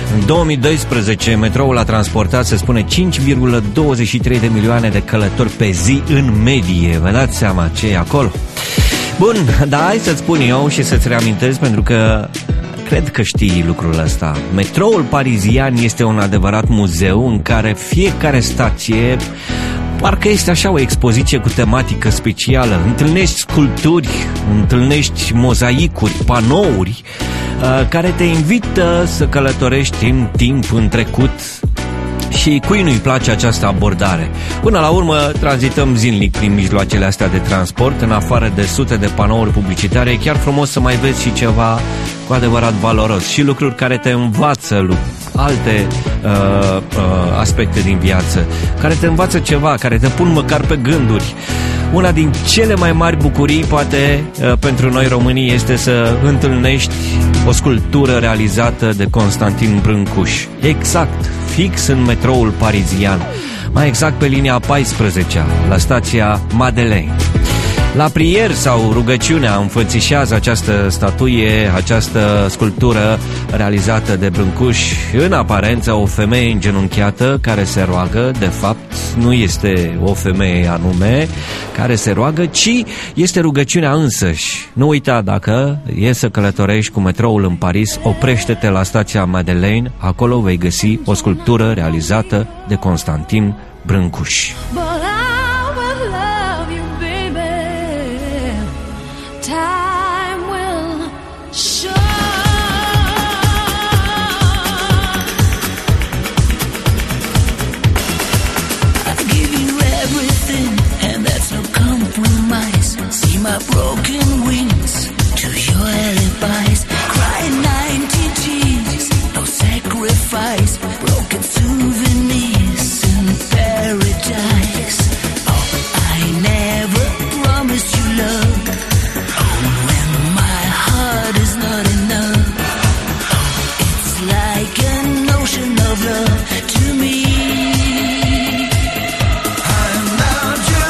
În 2012, metroul a transportat, se spune, 5,23 de milioane de călători pe zi în medie. Vă dați seama ce e acolo? Bun, dar hai să-ți spun eu și să-ți reamintesc, pentru că cred că știi lucrul ăsta. Metroul parizian este un adevărat muzeu în care fiecare stație parcă este așa o expoziție cu tematică specială. Întâlnești sculpturi, întâlnești mozaicuri, panouri care te invită să călătorești în timp, în trecut. Și cui nu-i place această abordare? Până la urmă, tranzităm zilnic prin mijloacele astea de transport. În afară de sute de panouri publicitare, e chiar frumos să mai vezi și ceva cu adevărat valoros și lucruri care te învață alte aspecte din viață, care te învață ceva, care te pun măcar pe gânduri. Una din cele mai mari bucurii, poate, pentru noi românii este să întâlnești o sculptură realizată de Constantin Brâncuș. Exact, fix în metroul parizian, mai exact pe linia 14-a, la stația Madeleine. La prier sau rugăciunea înfățișează această statuie, această sculptură realizată de Brâncuș. În aparență, o femeie îngenunchiată care se roagă. De fapt, nu este o femeie anume care se roagă, ci este rugăciunea însăși. Nu uita, dacă e să călătorești cu metroul în Paris, oprește-te la stația Madeleine. Acolo vei găsi o sculptură realizată de Constantin Brâncuș. My broken wings to your alibis, crying 90 G's, no sacrifice, broken souvenirs in paradise. Oh, I never promised you love, oh, when my heart is not enough. Oh, it's like an ocean of love to me.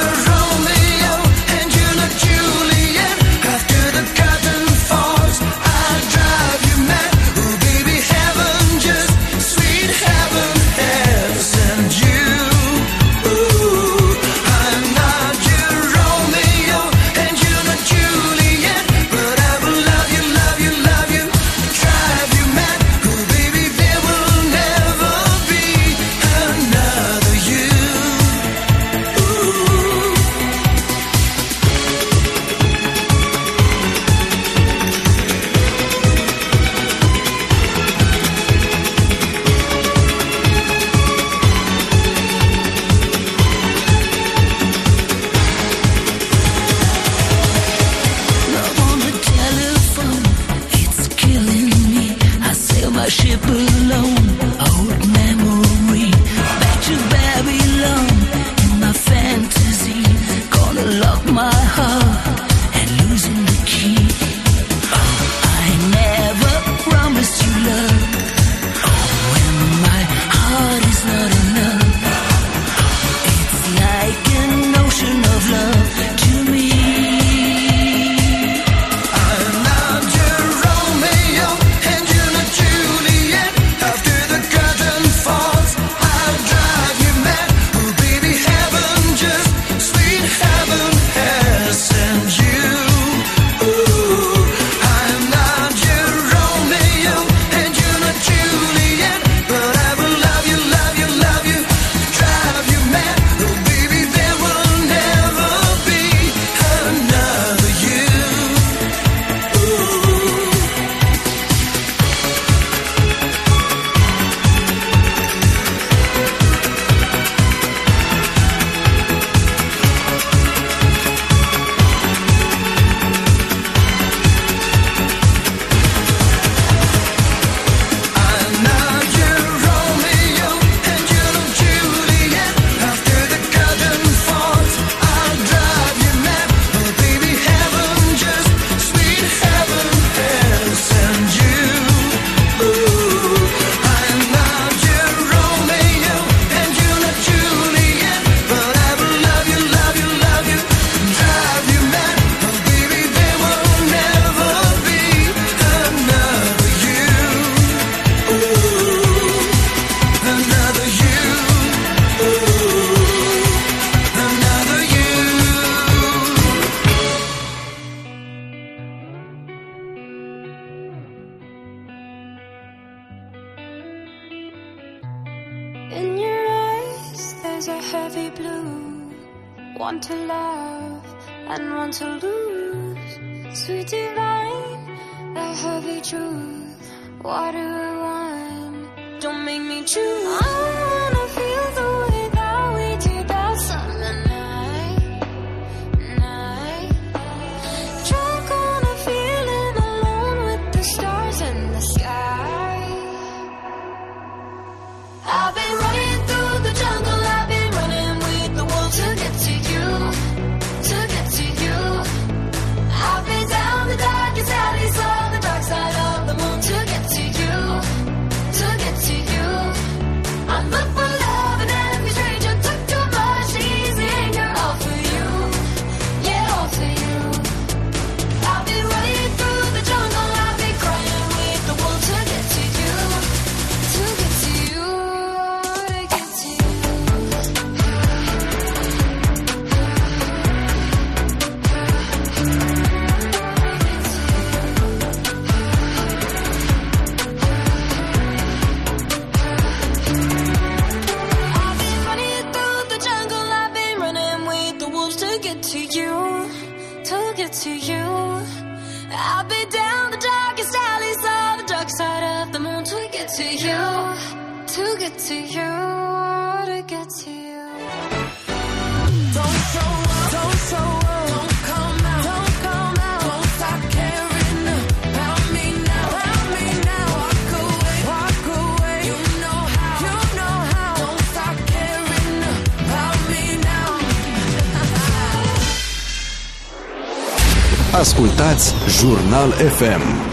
I lose, one to love and one to lose. Sweet divine, the heavy truth. What do I want? Don't make me choose. I wanna feel the way that we did that summer night. Drunk on a feeling alone with the stars in the sky. I've been running through the jungle, I've been running with the wolves to get to you, to get to you. I've been down the darkest alleys on the dark side of the moon to get to you, to get to you. I look for love and every stranger took too much easy anger, all for you, yeah, all for you. I've been running through the jungle, I've been crying with the wolves to get to you, to get to you, to get to you. I've been running through the jungle, I've been running with the wolves to get to you, to get to you. I've been down the darkest alleys of the dark side of the moon to get to you, to get to you, to get to you. Don't show up, don't show up, don't come out, don't come out, don't stop caring about me now, walk away, you know how, don't stop caring about me now. Ascultați Jurnal FM.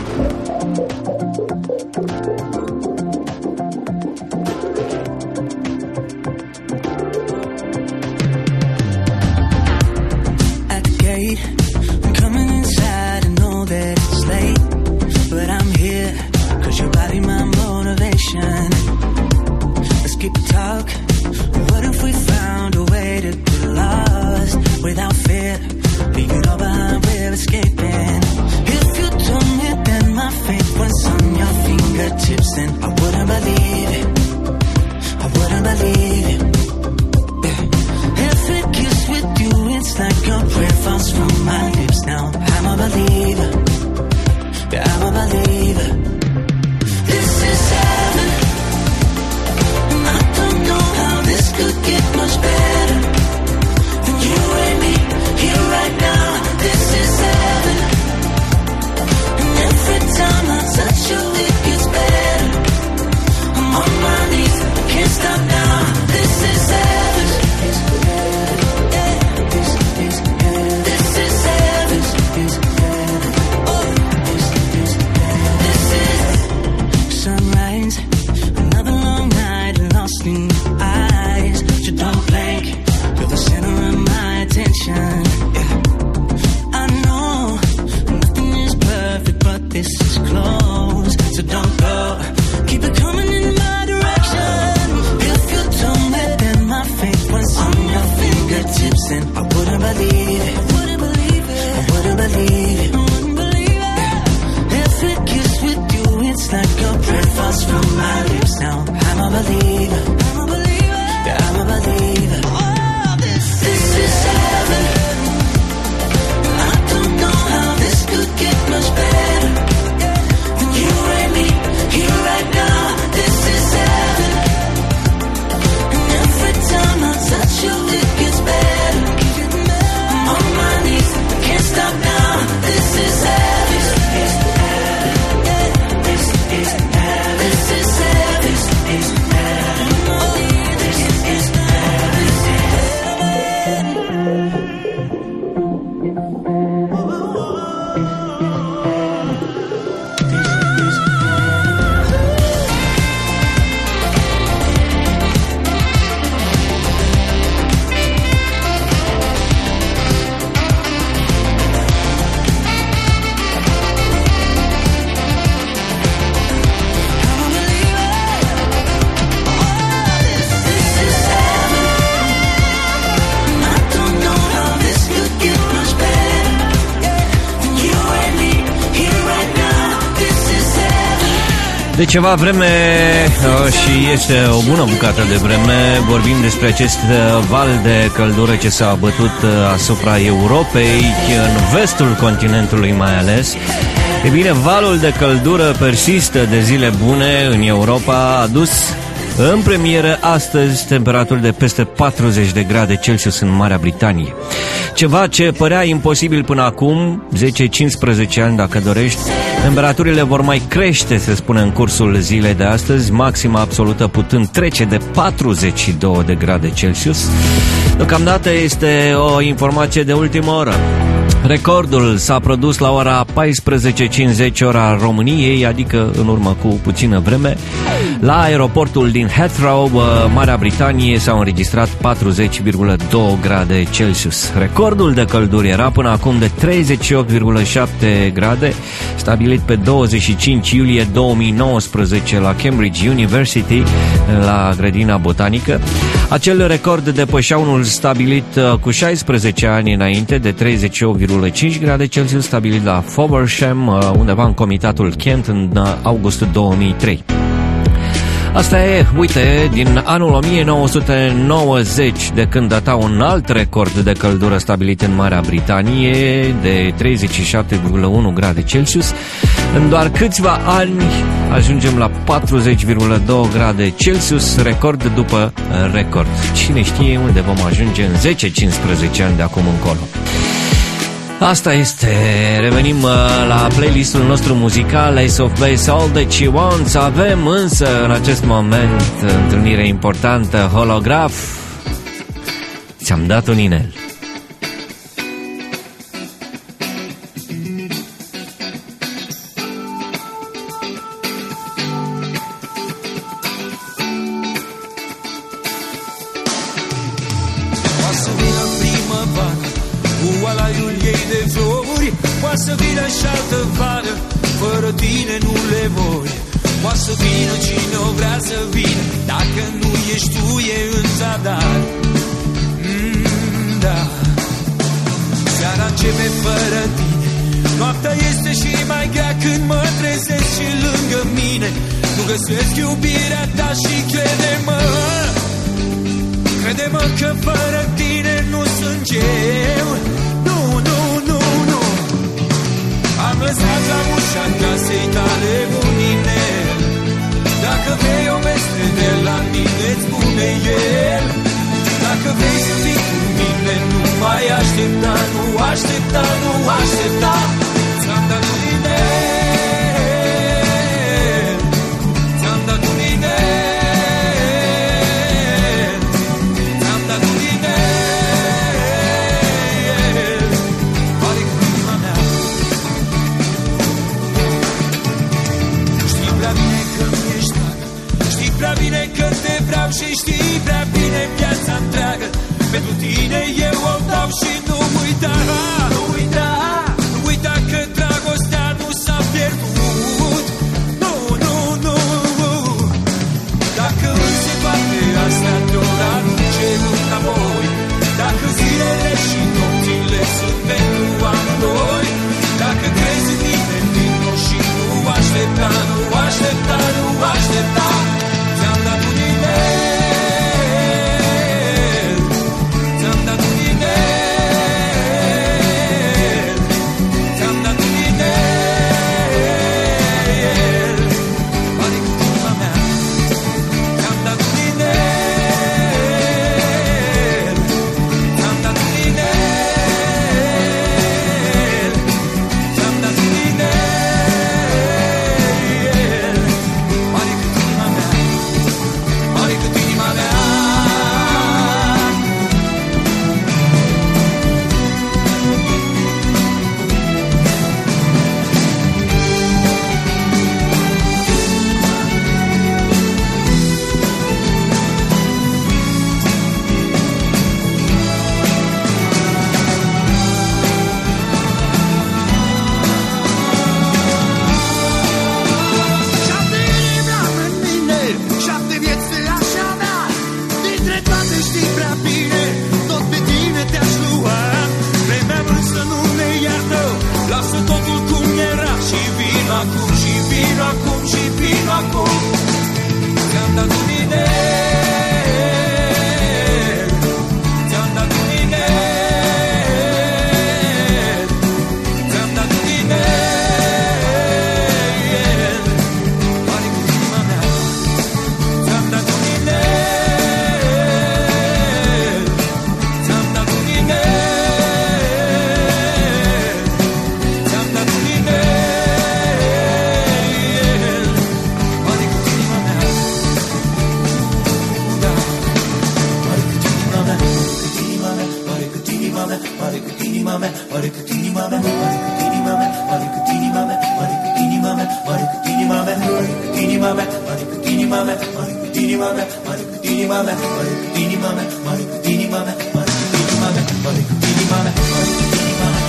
At the gate, I'm coming inside. I know that it's late, but I'm here 'cause your body my motivation. Let's keep the talk. What if we found a way to get lost without fear? Leave it all behind, we're escaping. If you told me that my fate was on your fingertips, then I wouldn't believe it, I wouldn't believe it. Every kiss with you, it's like a prayer falls from my lips. Now I'm a believer, yeah, I'm a believer. This is heaven, and I don't know how this could get much better than you and me here right now. This is heaven, and every time I touch you, it gets better. I'm on my knees, I can't stop now. This is heaven. Sunrise, another long night, lost in your eyes. So don't blink, you're the center of my attention. Yeah. I know nothing is perfect, but this is close. So don't go, keep it coming in my direction. If you told me that my fate was on your fingertips, then I wouldn't believe it, I wouldn't believe it, I wouldn't believe it, I wouldn't believe it. Every kiss with you, it's like a prayer falls from my lips. Now I'm a believer, I'm a believer, yeah, I'm a believer. Oh, this is heaven. I don't know how this could get much better than you and me here right now. This is heaven, and every time I touch you, it gets better. De ceva vreme și este o bună bucată de vreme vorbim despre acest val de căldură ce s-a abătut asupra Europei, în vestul continentului mai ales. E bine, valul de căldură persistă de zile bune în Europa, a adus în premieră astăzi temperaturi de peste 40 de grade Celsius în Marea Britanie. Ceva ce părea imposibil până acum, 10-15 ani dacă dorești. Temperaturile vor mai crește, se spune în cursul zilei de astăzi, maxima absolută putând trece de 42 de grade Celsius. Deocamdată este o informație de ultimă oră. Recordul s-a produs la ora 14:50 ora României, adică în urmă cu puțină vreme. La aeroportul din Heathrow, Marea Britanie, s-au înregistrat 40,2 grade Celsius. Recordul de căldură era până acum de 38,7 grade, stabilit pe 25 iulie 2019 la Cambridge University, la grădina botanică. Acel record depășea unul stabilit cu 16 ani înainte, de 38,5 grade Celsius, stabilit la Faversham, undeva în comitatul Kent, în august 2003. Asta e, uite, din anul 1990, de când data un alt record de căldură stabilit în Marea Britanie, de 37,1 grade Celsius. În doar câțiva ani ajungem la 40,2 grade Celsius, record după record. Cine știe unde vom ajunge în 10-15 ani de acum încolo. Asta este, revenim la playlistul nostru muzical, Ace of Base, All That She Wants. Avem însă în acest moment întâlnire importantă, Holograf. Ți-am dat un inel. Să vină și altă vară, fără tine nu le voi. Poate să vină cine o vrea să vină, dacă nu ești tu e în zadar. Da. Seara începe fără tine, noaptea este și mai grea când mă trezesc și lângă mine nu găsesc iubirea ta și crede-mă, crede-mă că fără tine nu sunt eu. Nu, nu, nu, nu. Am lăsat la ușa casei tale un inel. Dacă vrei o vestre de la mine, îți spune el. Dacă vrei să fii cu mine, nu mai aștepta, nu aștepta, nu aștepta. Ți-am dat un inel, ți-am dat un inel, ți-am dat un inel. Pare cu inima mea. Știi prea bine că mi-ești drag, știi prea bine că te vreau și știi prea bine viața întreagă. Pentru tine eu o dau și nu uita, nu uita, nu uita că dragostea nu s-a pierdut. Nu, nu, nu. Dacă însă toate astea te-or aduce înapoi, dacă zilele și nopțile sunt pentru amândoi, dacă crezi în mine, vino și nu aștepta, nu aștepta, nu aștepta. Ți-am dat un inel, ți-am dat un inel, ți-am dat un inel. Pare cu inima mea. Ți-am dat un inel, ți-am dat un inel, ți-am dat un inel. inima mea, oare cât inima mea, oare cât inima mea, oare cât inima mea, oare cât inima mea, oare cât inima mea, oare cât inima mea, oare cât inima mea, oare cât inima mea, oare cât inima mea, oare cât inima mea, oare cât inima mea, oare cât inima mea, oare cât inima mea, oare cât inima mea.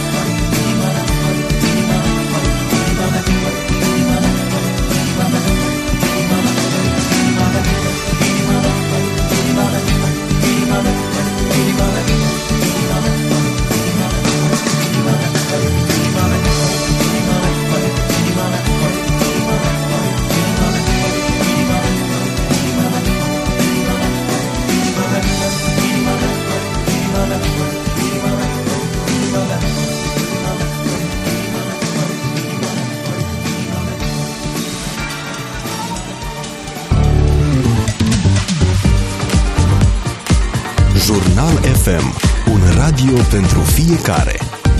Jurnal FM, un radio pentru fiecare.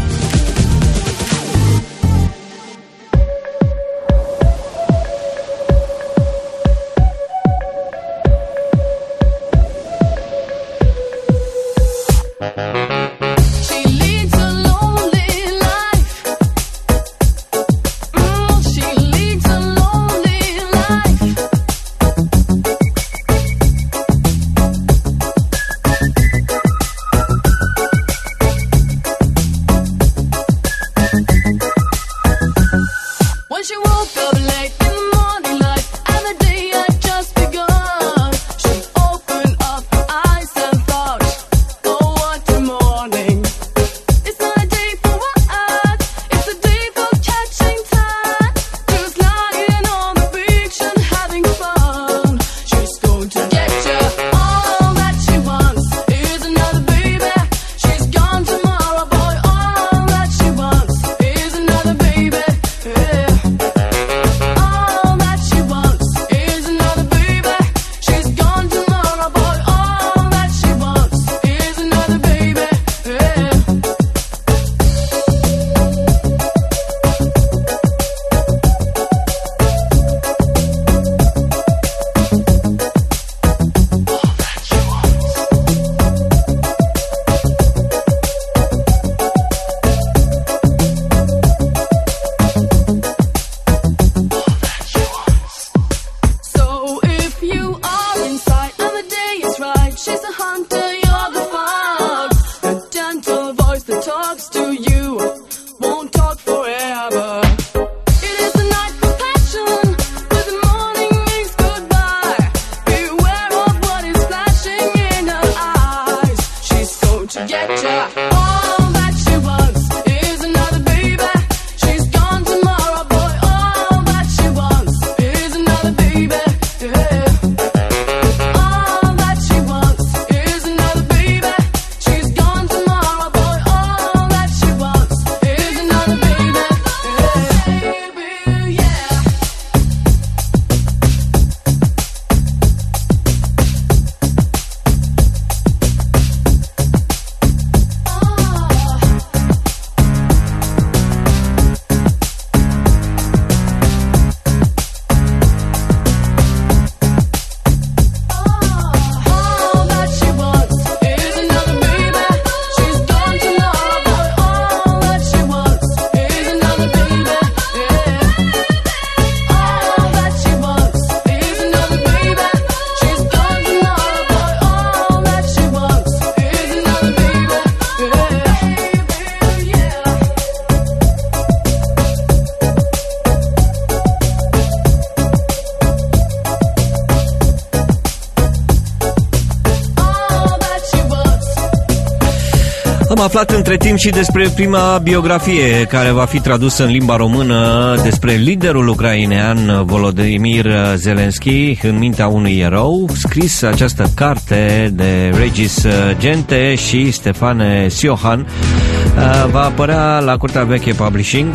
Am aflat între timp și despre prima biografie care va fi tradusă în limba română despre liderul ucrainean Volodymyr Zelensky, În mintea unui erou, scris această carte de Regis Gente și Stefane Siohan. Va apărea la Curtea Veche Publishing.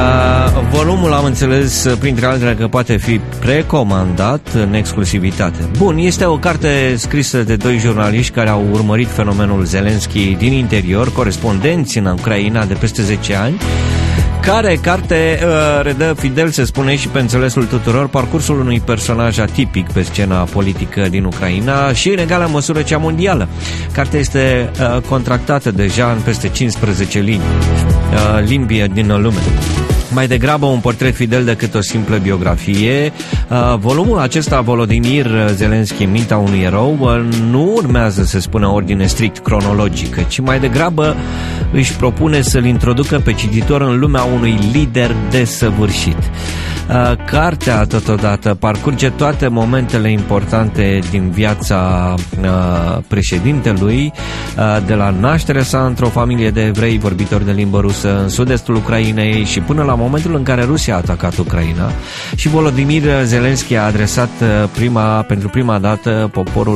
Volumul, am înțeles, printre altele, că poate fi precomandat în exclusivitate. Bun, este o carte scrisă de doi jurnaliști care au urmărit fenomenul Zelensky din interior, corespondenți în Ucraina de peste 10 ani, care carte redă fidel, se spune și pe înțelesul tuturor, parcursul unui personaj atipic pe scena politică din Ucraina și în egală măsură cea mondială. Cartea este contractată deja în peste 15 limbi din lume. Mai degrabă un portret fidel decât o simplă biografie. Volumul acesta, Volodymyr Zelensky, mintea unui erou, nu urmează să spună ordine strict cronologică, ci mai degrabă își propune să-l introducă pe cititor în lumea unui lider desăvârșit. Cartea, totodată, parcurge toate momentele importante din viața președintelui, de la nașterea sa într-o familie de evrei vorbitori de limbă rusă în sud-estul Ucrainei și până la momentul în care Rusia a atacat Ucraina. Și Volodymyr Zelensky a adresat pentru prima dată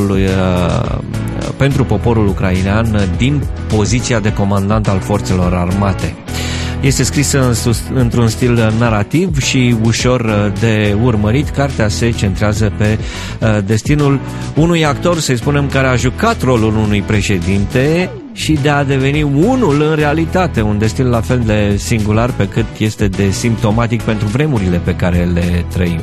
pentru poporul ucrainean din poziția de comandant al forțelor armate. Este scrisă într-un stil narrativ și ușor de urmărit. Cartea se centrează pe destinul unui actor, să-i spunem, care a jucat rolul unui președinte și de a deveni unul în realitate, un destin la fel de singular pe cât este de simptomatic pentru vremurile pe care le trăim.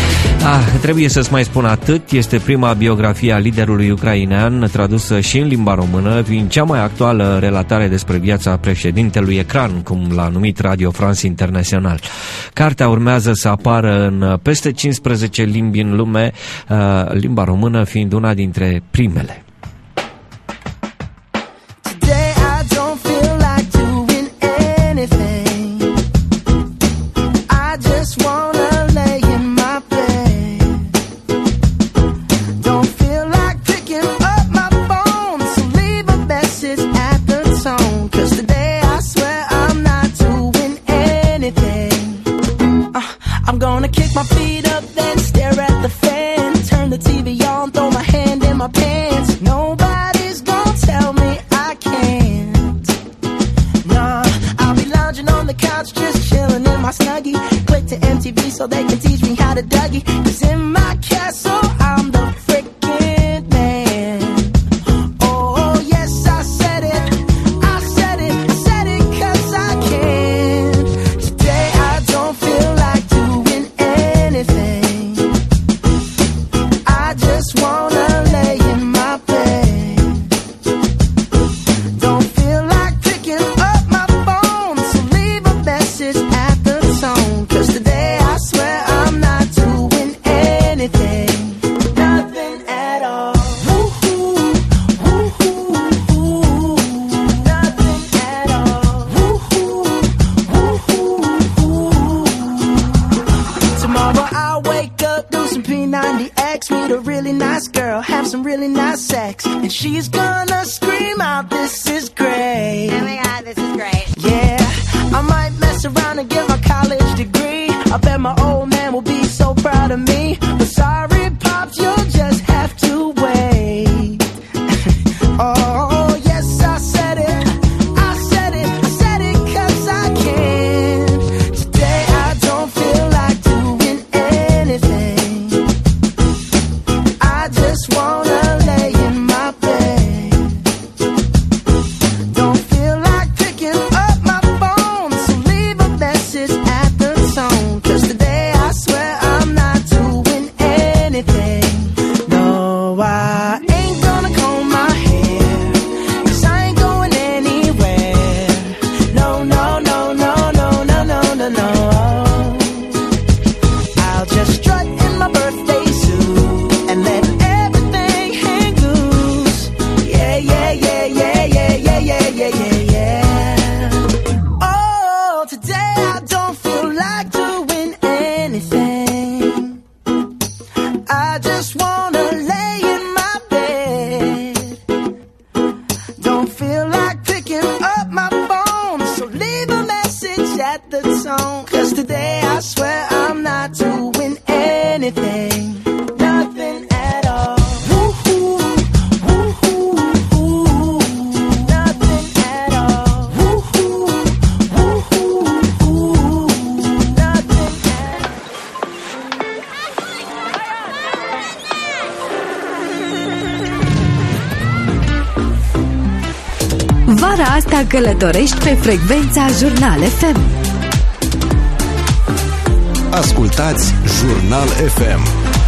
Trebuie să-ți mai spun atât, este prima biografie a liderului ucrainean tradusă și în limba română, fiind cea mai actuală relatare despre viața președintelui ecran, cum l-a numit Radio France International. Cartea urmează să apară în peste 15 limbi în lume, limba română fiind una dintre primele. Vara asta călătorești pe frecvența Jurnal FM. Ascultați Jurnal FM.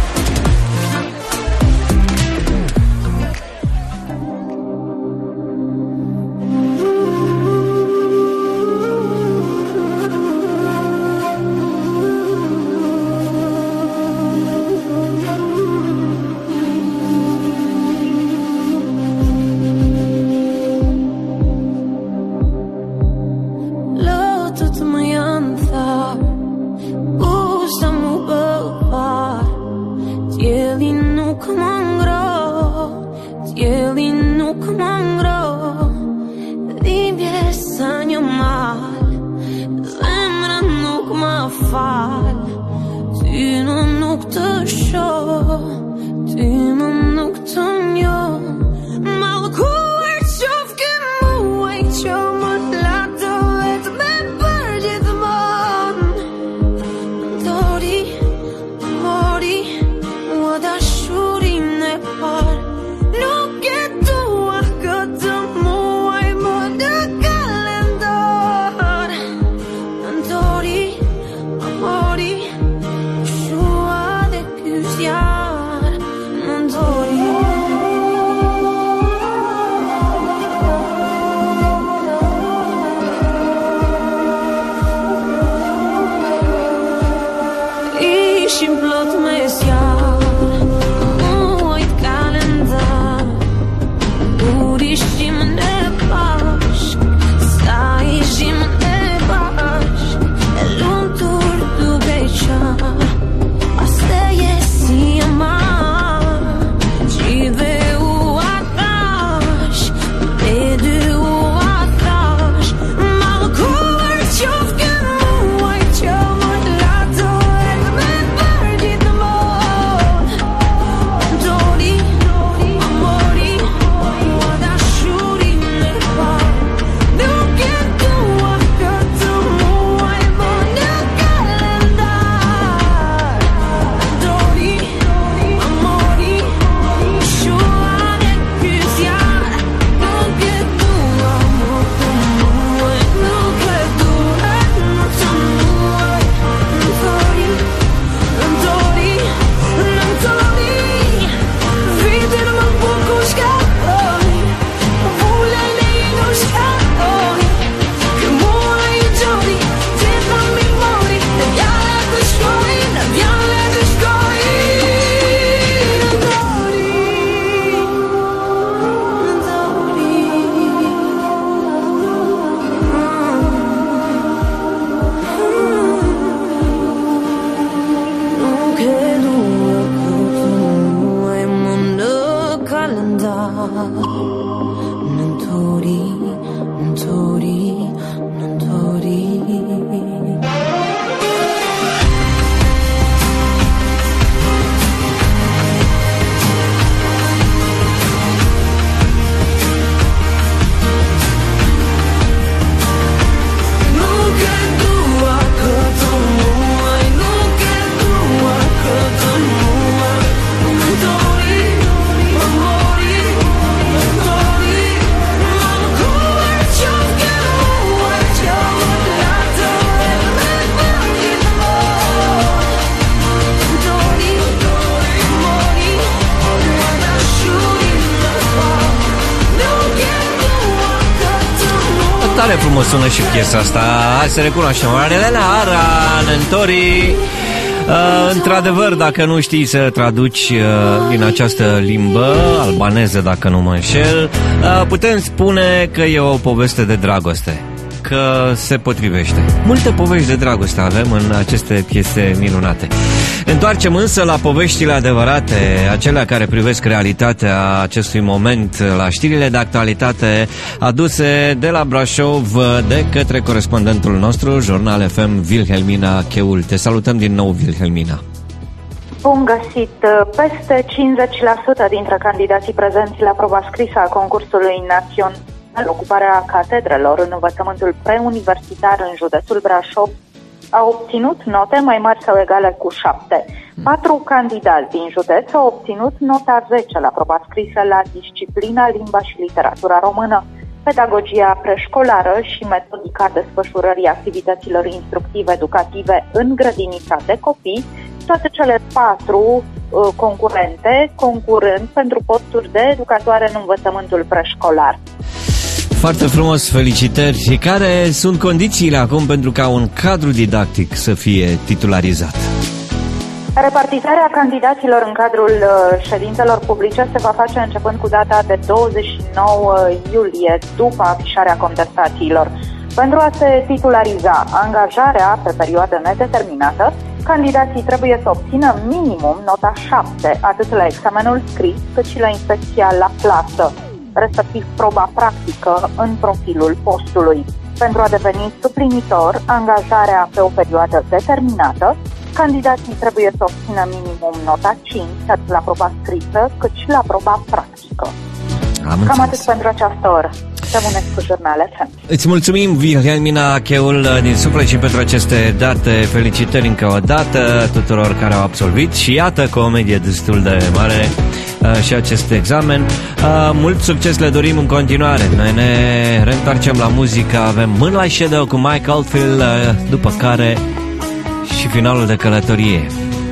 Tare frumos sună și piesa asta. Hai să recunoaștem. Într-adevăr, dacă nu știi să traduci din această limbă, albaneză dacă nu mă înșel, putem spune că e o poveste de dragoste, că se potrivește. Multe povești de dragoste avem în aceste piese minunate. Întoarcem însă la poveștile adevărate, acelea care privesc realitatea acestui moment, la știrile de actualitate aduse de la Brașov de către corespondentul nostru, Jurnal FM, Wilhelmina Cheul. Te salutăm din nou, Wilhelmina. Bun găsit! Peste 50% dintre candidații prezenți la proba scrisă a concursului național, ocuparea catedrelor în învățământul preuniversitar în județul Brașov, au obținut note mai mari sau egale cu 7. 4 candidați din județ au obținut nota 10 la proba scrisă la disciplina Limba și Literatura Română. pedagogia preșcolară și metodica desfășurării activităților instructive-educative în grădinița de copii, toate cele 4 concurente concurând pentru posturi de educatoare în învățământul preșcolar. Foarte frumos, felicitări! Care sunt condițiile acum pentru ca un cadru didactic să fie titularizat? Repartizarea candidaților în cadrul ședințelor publice se va face începând cu data de 29 iulie, după afișarea contestațiilor. Pentru a se titulariza angajarea pe perioadă nedeterminată, candidații trebuie să obțină minimum nota 7, atât la examenul scris, cât și la inspecția la clasă, respectiv proba practică în profilul postului. Pentru a deveni suplinitor, angajarea pe o perioadă determinată, candidații trebuie să obțină minimum nota 5, atât la proba scrisă, cât și la proba practică. Cam atât pentru această oră. Rămâneți cu Jurnal FM. Îți mulțumim, Wilhelmina Cheul, din suflet și pentru aceste date. Felicitări încă o dată tuturor care au absolvit și iată că o medie destul de mare și acest examen. Mult succes le dorim în continuare. Noi ne reîntoarcem la muzică. Avem Moonlight Shadow cu Mike Oldfield, după care și finalul de călătorie.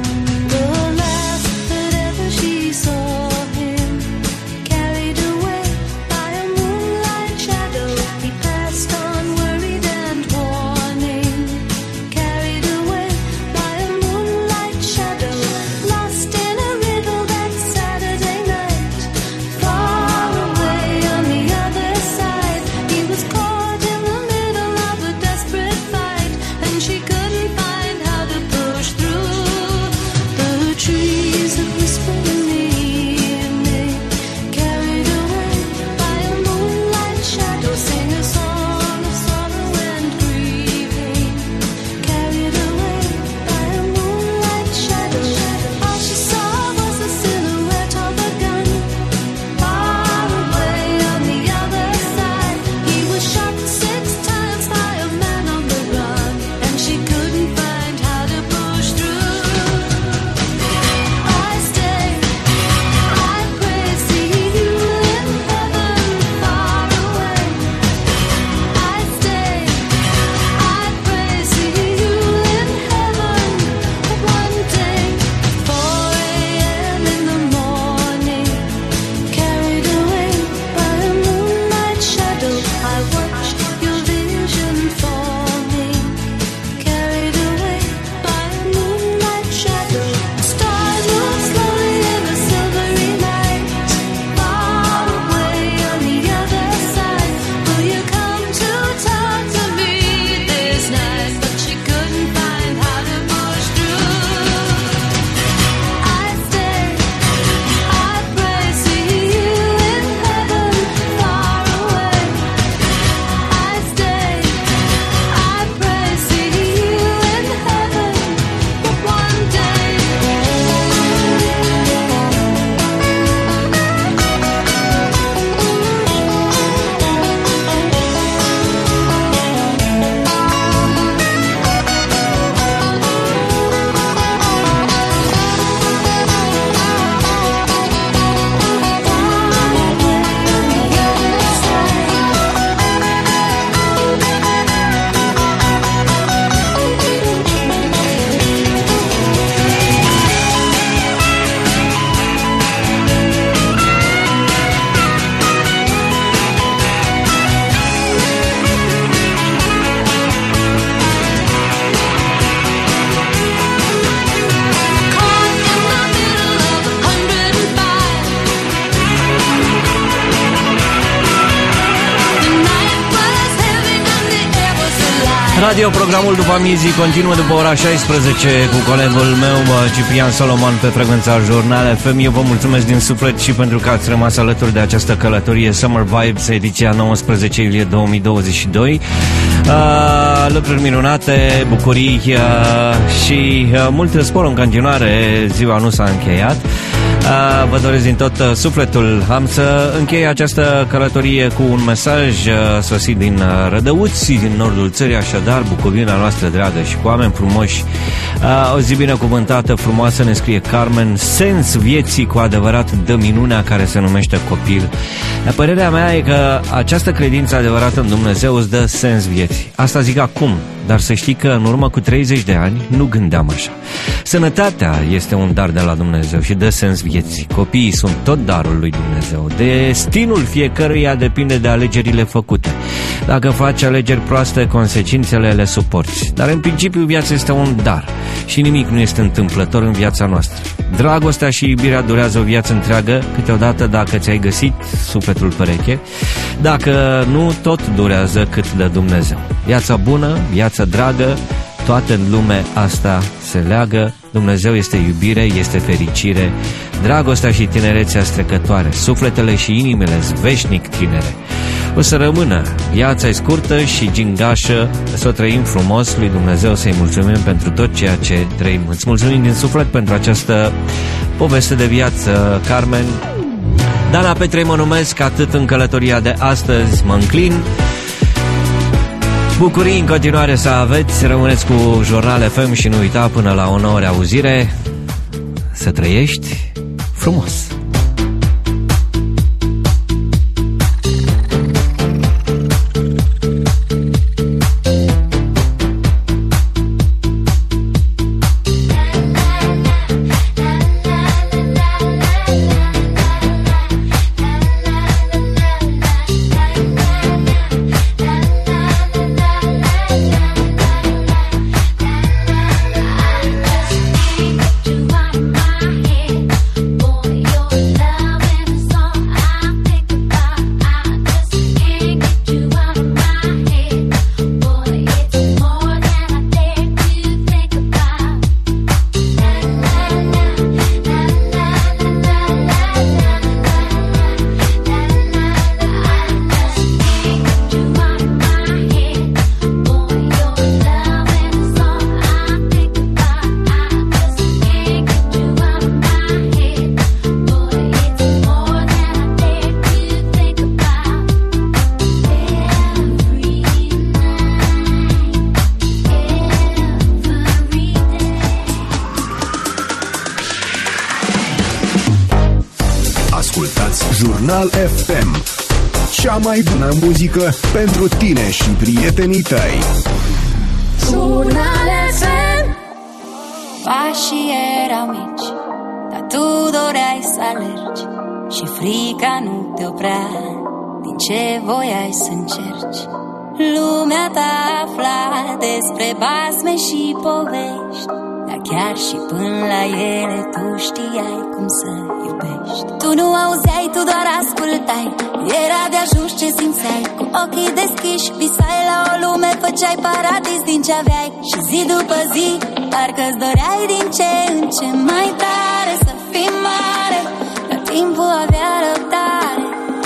Radio, programul după amiezii continuă după ora 16 cu colegul meu Ciprian Solomon pe frecvența Jurnal FM. Eu vă mulțumesc din suflet și pentru că ați rămas alături de această călătorie Summer Vibes, ediția 19 iulie 2022. Lucruri minunate, bucurii și mult spor în continuare. Ziua nu s-a încheiat. Vă doresc din tot sufletul. Am să închei această călătorie cu un mesaj sosit din Rădăuți, din nordul țării, așadar Bucovina noastră dragă și cu oameni frumoși. O zi binecuvântată, frumoasă, ne scrie Carmen. Sens vieții cu adevărat dă minunea care se numește copil. Părerea mea e că această credință adevărată în Dumnezeu îți dă sens vieții. Asta zic acum, dar să știi că în urmă cu 30 de ani nu gândeam așa. Sănătatea este un dar de la Dumnezeu și dă sens vieții. Copiii sunt tot darul lui Dumnezeu. Destinul fiecăruia depinde de alegerile făcute. Dacă faci alegeri proaste, consecințele le suporți. Dar în principiu viața este un dar și nimic nu este întâmplător în viața noastră. Dragostea și iubirea durează o viață întreagă, câteodată dacă ți-ai găsit sufletul pereche, dacă nu, tot durează cât de Dumnezeu. Viața bună, viața dragă, toate în lume asta se leagă. Dumnezeu este iubire, este fericire, dragostea și tinerețea strecătoare, sufletele și inimile veșnic tinere. O să rămână, viața e scurtă și gingașă, să o trăim frumos, lui Dumnezeu să-i mulțumim pentru tot ceea ce trăim. Îți mulțumim din suflet pentru această poveste de viață, Carmen. Dana Petrei mă numesc, atât în călătoria de astăzi mă înclin. Bucurii în continuare să aveți, rămâneți cu Jurnal FM și nu uita, până la o nouă reauzire, să trăiești frumos! Jurnal FM, cea mai bună muzică pentru tine și prietenii tăi. Jurnal FM. Pașii erau mici, dar tu doreai să alergi și frica nu te oprea din ce voiai să încerci. Lumea ta afla despre basme și povești, dar chiar și până la ele tu știai cum să iubești. Tu nu auzeai, tu doar ascultai, era de ajuns ce simțeai. Cu ochii deschiși visai la o lume, făceai paradis din ce aveai. Și zi după zi, parcă-ți doreai din ce în ce mai tare să fii mare, dar timpul avea răbdare.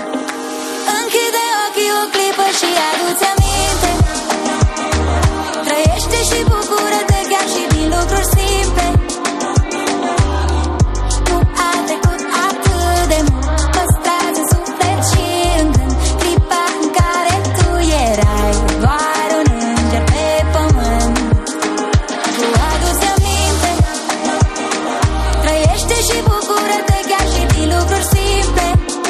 Închide ochii o clipă și adu-ți aminte, trăiește și bucură-te chiar și din lucruri simple. Nu a trecut atât de mult, păstrează suflet și în gând clipa în care tu erai doar un înger pe pământ. Tu adu-ți aminte, trăiește și bucură-te chiar și din lucruri simple.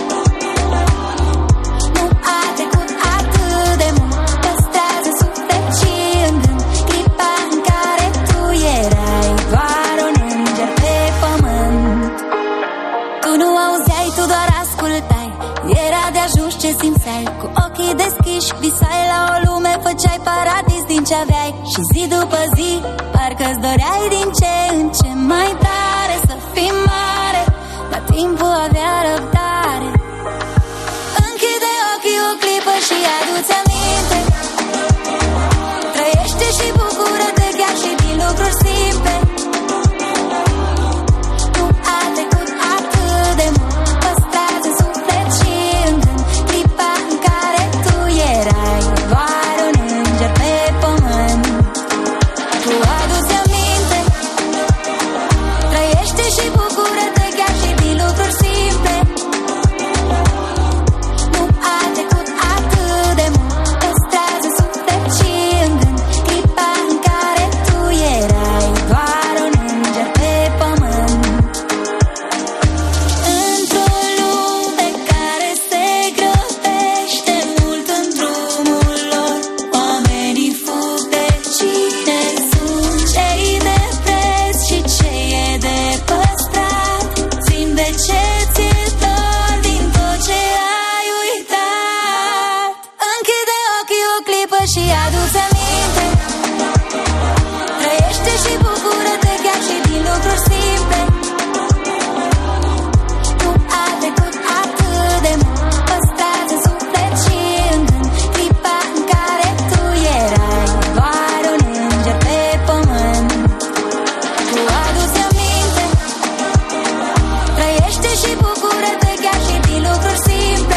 Nu a trecut atât de mult, păstrează suflet și în gând clipa în care tu erai doar un înger pe pământ. Tu nu auzeai, tu doar ascultai, era de ajuns ce simțeai. Cu ochii deschiși visai la o lume, făceai paradis din ce aveai. Și zi după zi, parcă-ți doreai din ce în ce mai tare să fii mare, dar timpul avea răbdare. Închide ochii o clipă și adu-ți aminte, trăiește și bucură-te chiar și din lucruri simple. Nu a trecut atât de mult, păstrează suflet și în gând clipa în care tu erai doar un înger pe pământ. Tu adu-ți aminte, și adu-ți aminte. Trăiește și bucură-te chiar și din lucruri simple. Nu a trecut atât de mult, păstrați în suflet și în gând clipa în care tu erai doar un înger pe pământ. Tu adu-ți aminte. Trăiește și bucură-te chiar și din lucruri simple.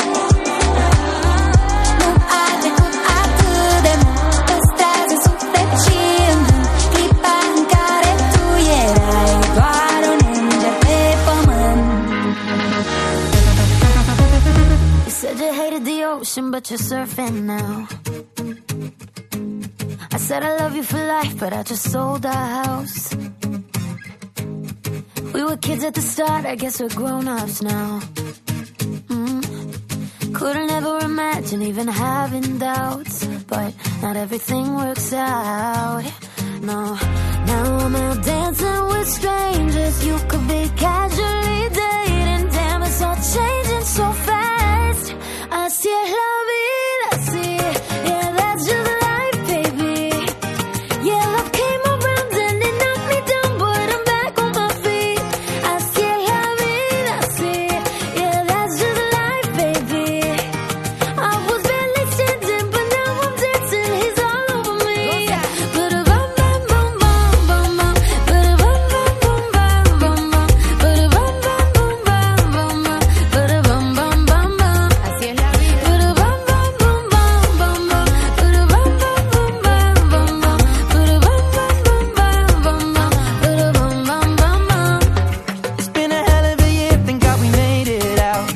Nu a trecut atât de mult, păstrați în suflet și în gând clipa în care tu erai doar un înger pe pământ. You said you hated the ocean but you're surfing now. I said I love you for life but I just sold our house. We were kids at the start, I guess we're grown-ups now. Couldn't ever imagine even having doubts, but not everything works out. No, now I'm out dancing with strangers. You could be casually dating. Damn, it's all changing so fast. Así es la vida, así. Yeah, that's just life, baby. Yeah, love came around and it knocked me down, but I'm back on my feet. Así es la vida, así. Yeah, that's just life, baby. I was barely standing, but now I'm dancing. He's all over me. Ba-da-bum, bum, bum, bum, bum, bum. Ba-da-bum, bum, bum, bum, bum, bum. Ba-da-bum, bum, bum, bum, bum, bum. Ba-da-bum, bum, bum, bum. Así es la vida. Ba-da-bum, bum, bum, bum, bum, bum. Ba-da-bum, bum, bum, bum, bum, bum. Ba-da-bum, bum, bum, bum, bum, bum. Ba-da-bum, bum, bum, bum. It's been a hell of a year, thank God we made it out.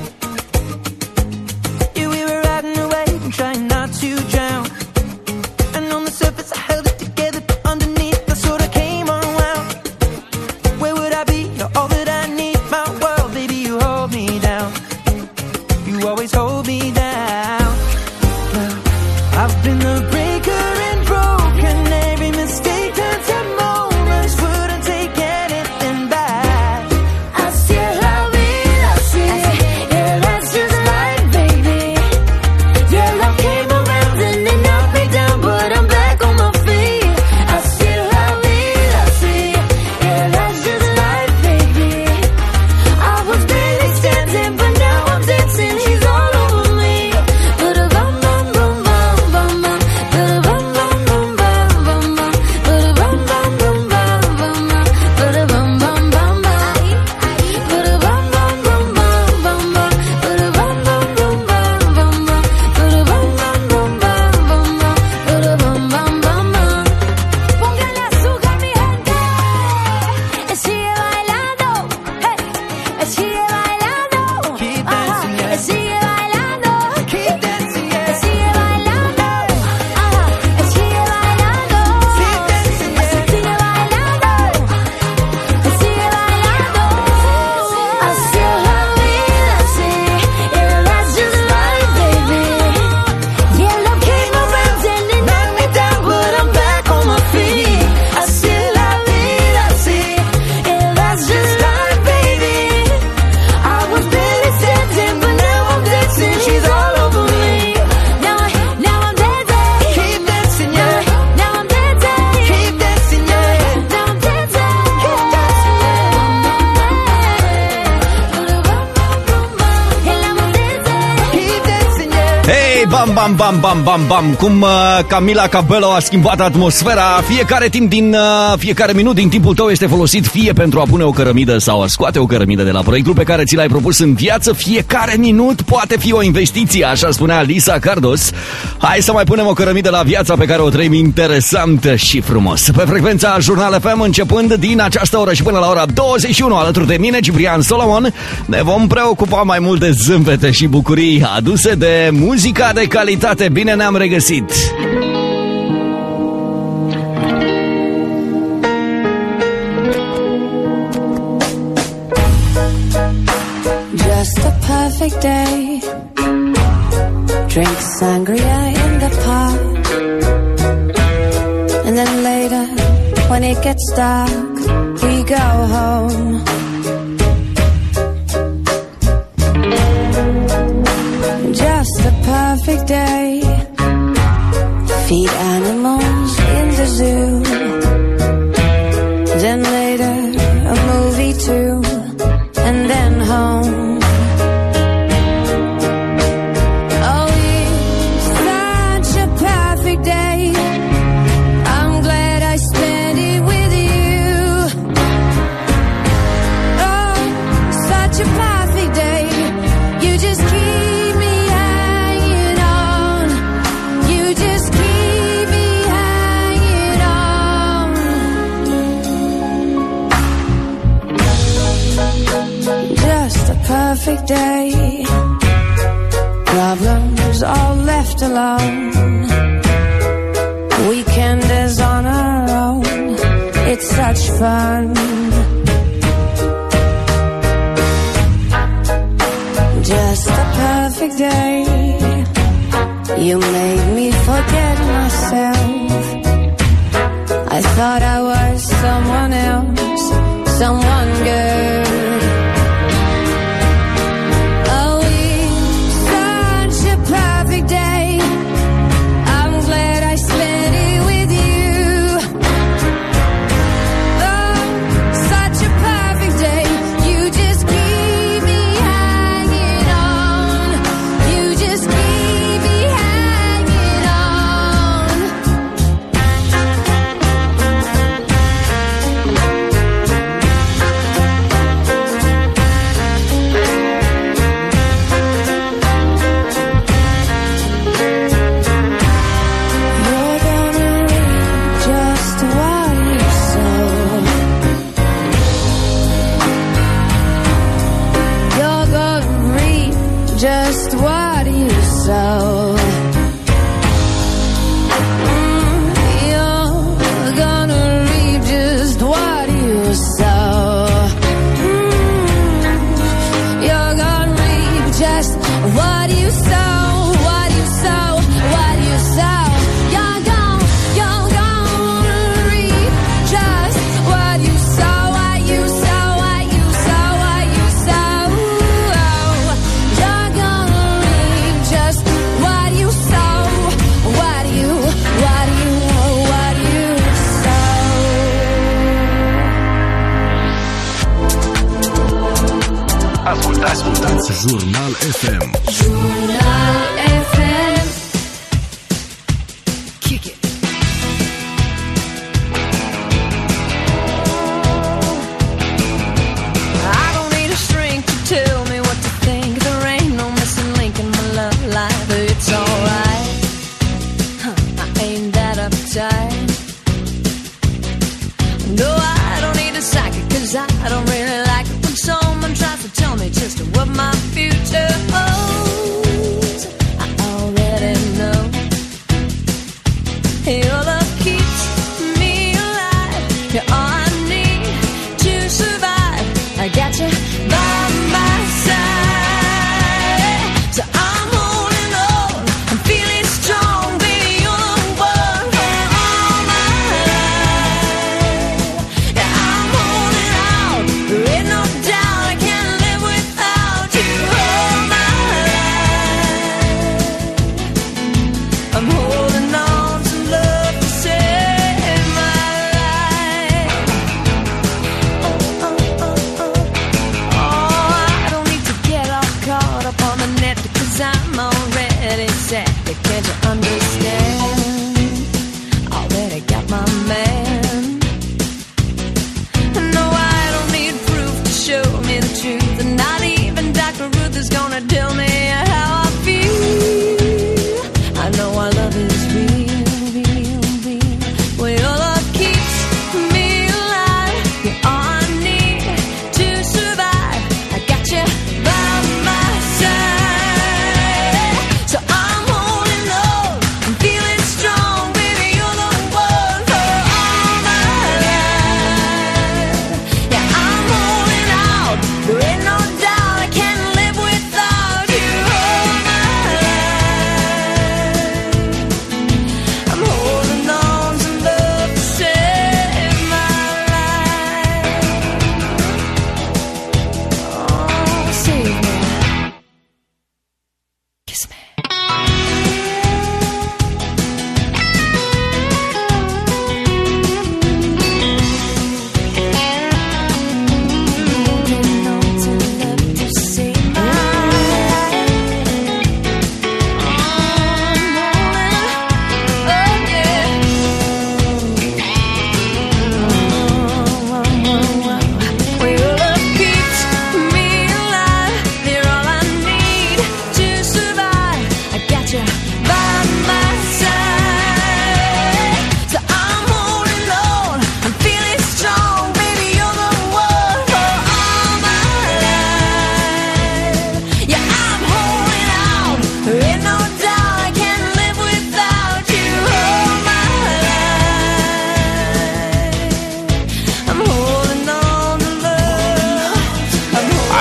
Yeah, we were riding away and trying not to drown. And on the surface I held it together, but underneath I sort of came unwound. Where would I be? You're all that I need, my world, baby, you hold me down. You always hold me down. Well, I've been the breaker and broken. Every mistake turned to moments, wouldn't take anything back. Así es la vida, así. Yeah, that's just life, baby. Yeah, love came around and it knocked me down, but I'm back on my feet. Así es la vida, así. Yeah, that's just life, baby. I was barely standing, but now I'm dancing. He's all over me. Ba-da-bum, bum, bum, bum, bum, bum. Ba-da-bum, bum, bum, bum, bum, bum. Ba-da-bum, bum, bum, bum, bum, bum. Ba-da-bum, bum, bum, bum. Ba-da-bum, bum, bum, bum, bum, bum. Ba-da-bum, bum, bum, bum, bum, bum. Ba-da-bum, bum, bum, bum, bum, bum. Ba-da-bum, bum, bum, bum. Póngale azúcar, mi gente. Sigue bailando. Hey. Sigue bailando. Keep dancing, yeah. Sigue bailando. Keep dancing, yeah. Sigue bailando. Sigue bailando. Keep dancing, yeah. Sigue bailando. Sigue bailando. Así es la vida, así. Yeah, that's just life, baby. Yeah, love came around and it knocked me down, but I'm back on my feet. Así es la vida, así. Yeah, that's just life, baby. I was barely standing, but now I'm dancing. She's all over me. Now I'm dancing. Keep dancing, yeah. Now I'm dancing. Keep dancing, yeah. Now I'm dancing. Keep dancing. Keep dancing, yeah. Hei, bam, bam, bam, bam, bam, bam. Cum Camila Cabello a schimbat atmosfera. Fiecare minut din timpul tău este folosit fie pentru a pune o cărămidă sau a scoate o cărămidă de la proiectul pe care ți l-ai propus în viață. Fiecare minut poate fi o investiție, așa spunea Lisa Cardos. Hai să mai punem o cărămidă la viața pe care o trăim interesant și frumos. Pe frecvența Jurnal FM, începând din această oră și până la ora 21, alături de mine, Ciprian Solomon, ne vom preocupa mai mult de zâmbete și bucurii aduse de muzica de calitate. Bine ne-am regăsit! Just a perfect day. Drink sangria in the park. And then later, when it gets dark, we go home. Just a perfect day. feed animals in the zoo. Then later a movie too, and then home. Oh, it's such a perfect day. I'm glad I spent it with you. Oh, such a perfect day. You just keep me hanging on. You just keep me hanging on. Just a perfect day. Problems all left alone. Weekend is on our own. It's such fun. Just a perfect day. You made me forget myself. I thought I was someone else, someone good. Oh, it's such a perfect day. I'm glad I spent it with you. Oh, such a perfect day. You just keep me hanging on. You just keep me hanging on. You're gonna reap just what you sow. You're gonna reap just what you sow. You're gonna reap just what you sow. You're gonna reap just what you sow, what you sow, what you sow. You're gonna reap just what you sow, what you sow, what you sow, what you sow. You're gonna reap just what you sow, what you sow. Ascultați Jurnal FM. Jurnal FM. Kick it. I don't need a shrink to tell me what to think. There ain't no missing link in my love life. It's alright. I ain't that uptight. No, I don't need a psychic, 'cause I don't really like it when someone tries to tell me just what my future holds. I already know. Your love keeps me alive. You're all I need to survive. I got you by my side. So I'm holding on. I'm feeling strong, baby. You're the one for all my life. Yeah, I'm holding out. There ain't no doubt I can't live without you all my life. I'm holding on to love to save my life. Oh, I don't need to get all caught up on the net, 'cause I'm already set. Can't you understand? Already got my man. No, I don't need proof to show me the truth, and not even Dr. Ruth is gonna tell me how I feel. I know our love is real, real, real. Well, your love keeps me alive. You're all I need to survive. I got you by my side. So I'm holding on. I'm feeling strong, baby. You're the one for all my life. Yeah, I'm holding out. There ain't no doubt I can't live without you all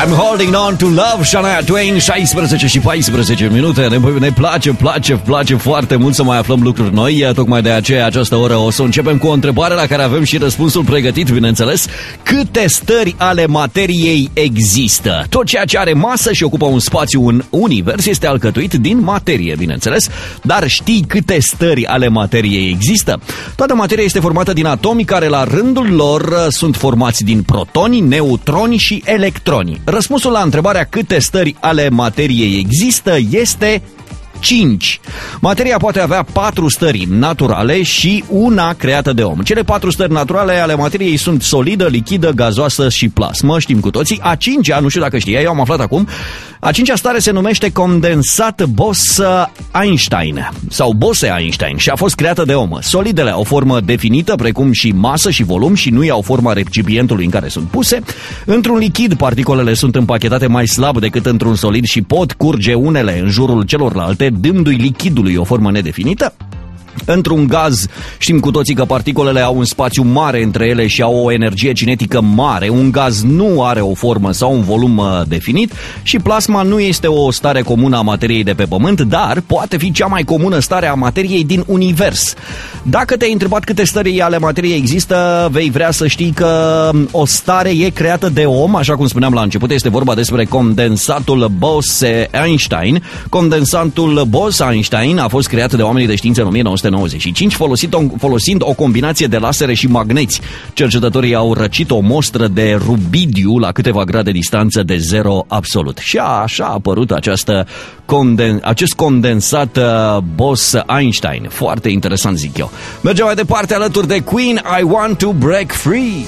I'm holding on to love, Shania Twain, 16 și 14 minute. Ne place foarte mult să mai aflăm lucruri noi. Tocmai de aceea această oră o să începem cu o întrebare la care avem și răspunsul pregătit, bineînțeles. Câte stări ale materiei există? Tot ceea ce are masă și ocupă un spațiu în univers este alcătuit din materie, bineînțeles. Dar știi câte stări ale materiei există? Toată materia este formată din atomi care la rândul lor sunt formați din protoni, neutroni și electroni. Răspunsul la întrebarea câte stări ale materiei există este 5. Materia poate avea 4 stări naturale și una creată de om. Cele 4 stări naturale ale materiei sunt solidă, lichidă, gazoasă și plasmă. Știm cu toții. A 5-a, nu știu dacă știai, eu am aflat acum, a 5-a stare se numește condensat Bose-Einstein sau Bose-Einstein și a fost creată de om. Solidele au formă definită, precum și masă și volum, și nu iau forma recipientului în care sunt puse. Într-un lichid, particolele sunt împachetate mai slab decât într-un solid și pot curge unele în jurul celorlalte, dându-i lichidului o formă nedefinită. Într-un gaz știm cu toții că particolele au un spațiu mare între ele și au o energie cinetică mare. Un gaz nu are o formă sau un volum definit și plasma nu este o stare comună a materiei de pe Pământ, dar poate fi cea mai comună stare a materiei din univers. Dacă te-ai întrebat câte stări ale materiei există, vei vrea să știi că o stare e creată de om, așa cum spuneam la început, este vorba despre condensatul Bose-Einstein. Condensatul Bose-Einstein a fost creat de oamenii de știință în 1995, folosind o combinație de lasere și magneți. Cercetătorii au răcit o mostră de rubidiu la câteva grade distanță de zero absolut. Și așa a apărut acest condensat Bose-Einstein. Foarte interesant, zic eu. Mergem mai departe alături de Queen, I Want to Break Free.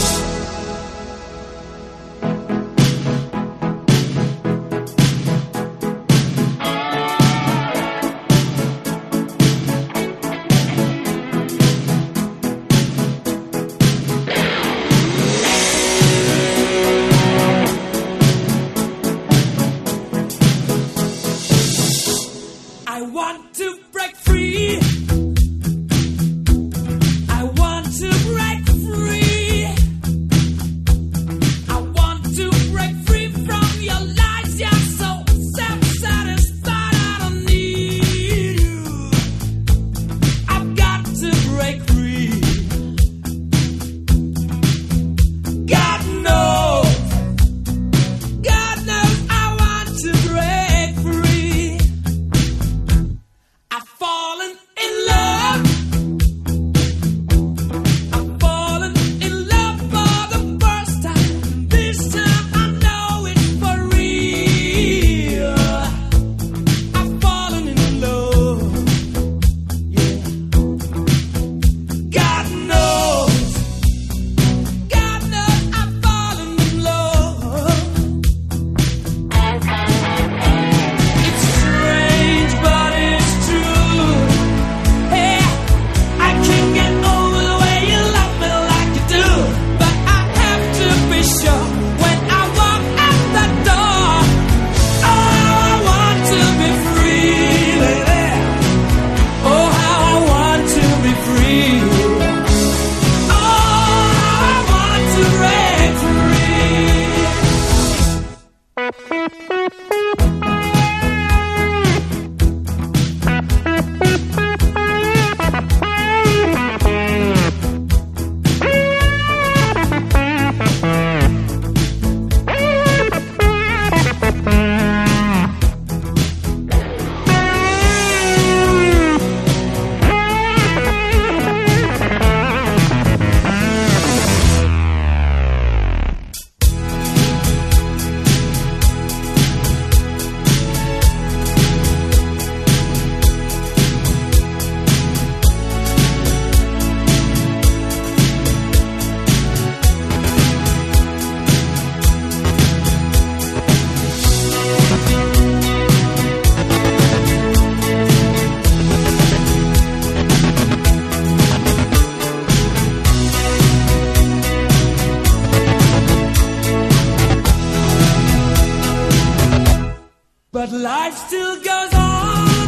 But life still goes on.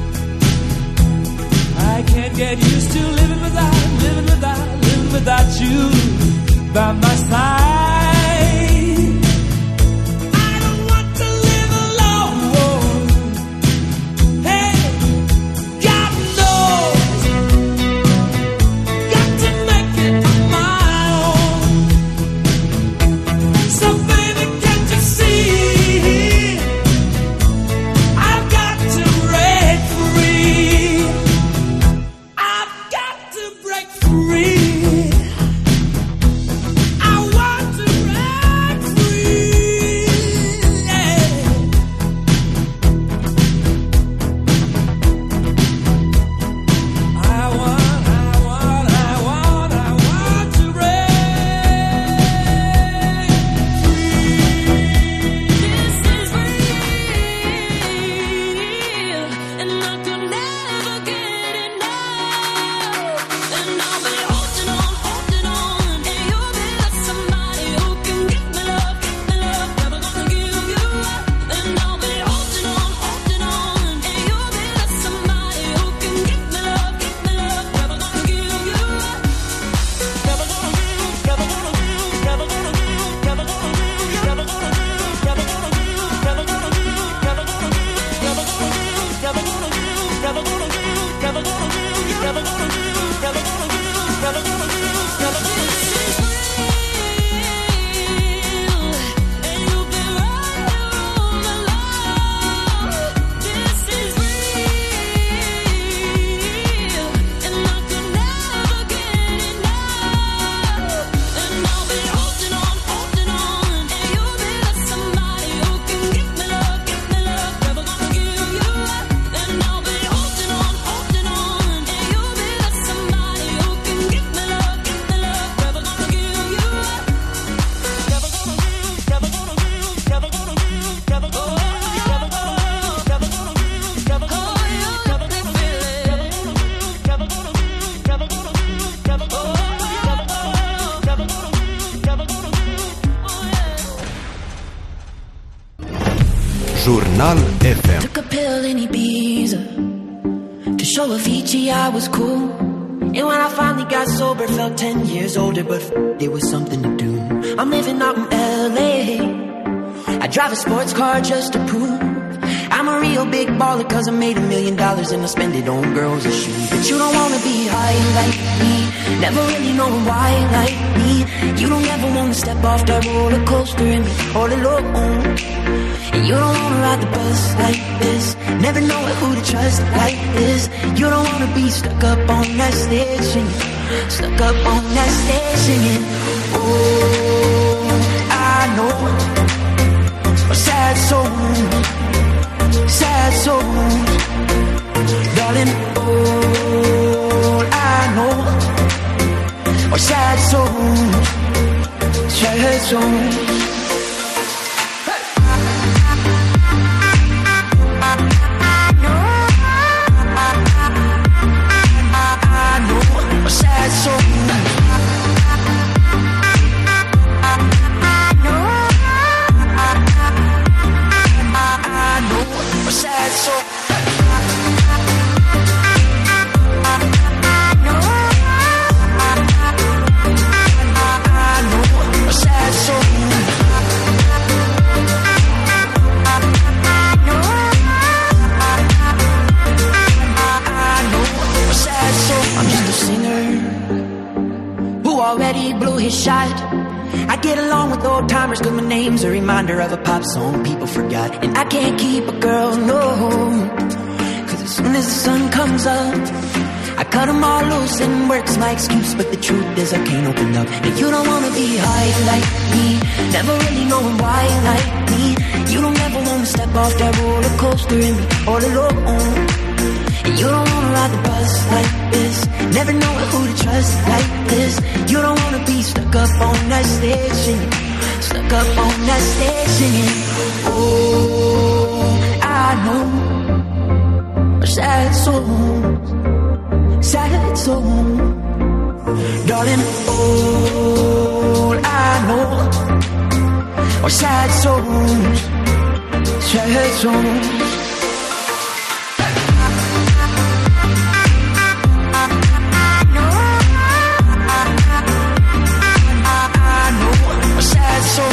I can't get used to living without you by my side. Jurnal FM. Took a pill in Ibiza to show Avicii I was cool. And when I finally got sober, felt 10 years older, but there was something to do. I'm living out in LA. I drive a sports car just to prove I'm a real big baller, cause I made $1 million and I spend it on girls and shoes. But you don't wanna be high like me, never really knowing why like me. You don't ever wanna step off that roller coaster and be all alone. And you don't wanna ride the bus like this, never know who to trust like this. You don't wanna be stuck up on that stage singing, stuck up on that stage singing. Oh, I know a sad soul, sad souls, darling, all I know are sad souls, sad souls. I know a sad soul. Sad soul. I'm just a singer who already blew his shot. I get along with old timers cause my name's a reminder of a pop song people forgot. And I can't keep a girl, no, cause as soon as the sun comes up I cut them all loose and work's my excuse. But the truth is I can't open up. And you don't wanna be high like me, never really knowing why like me. You don't ever wanna step off that roller coaster and be all alone. And you don't wanna ride the bus like this, never know who to trust like this. You don't wanna be stuck up on that stage singing, stuck up on that stage singing. Oh, I know a sad soul, sad soul, darling. All I know are sad souls, sad souls. Sad soul.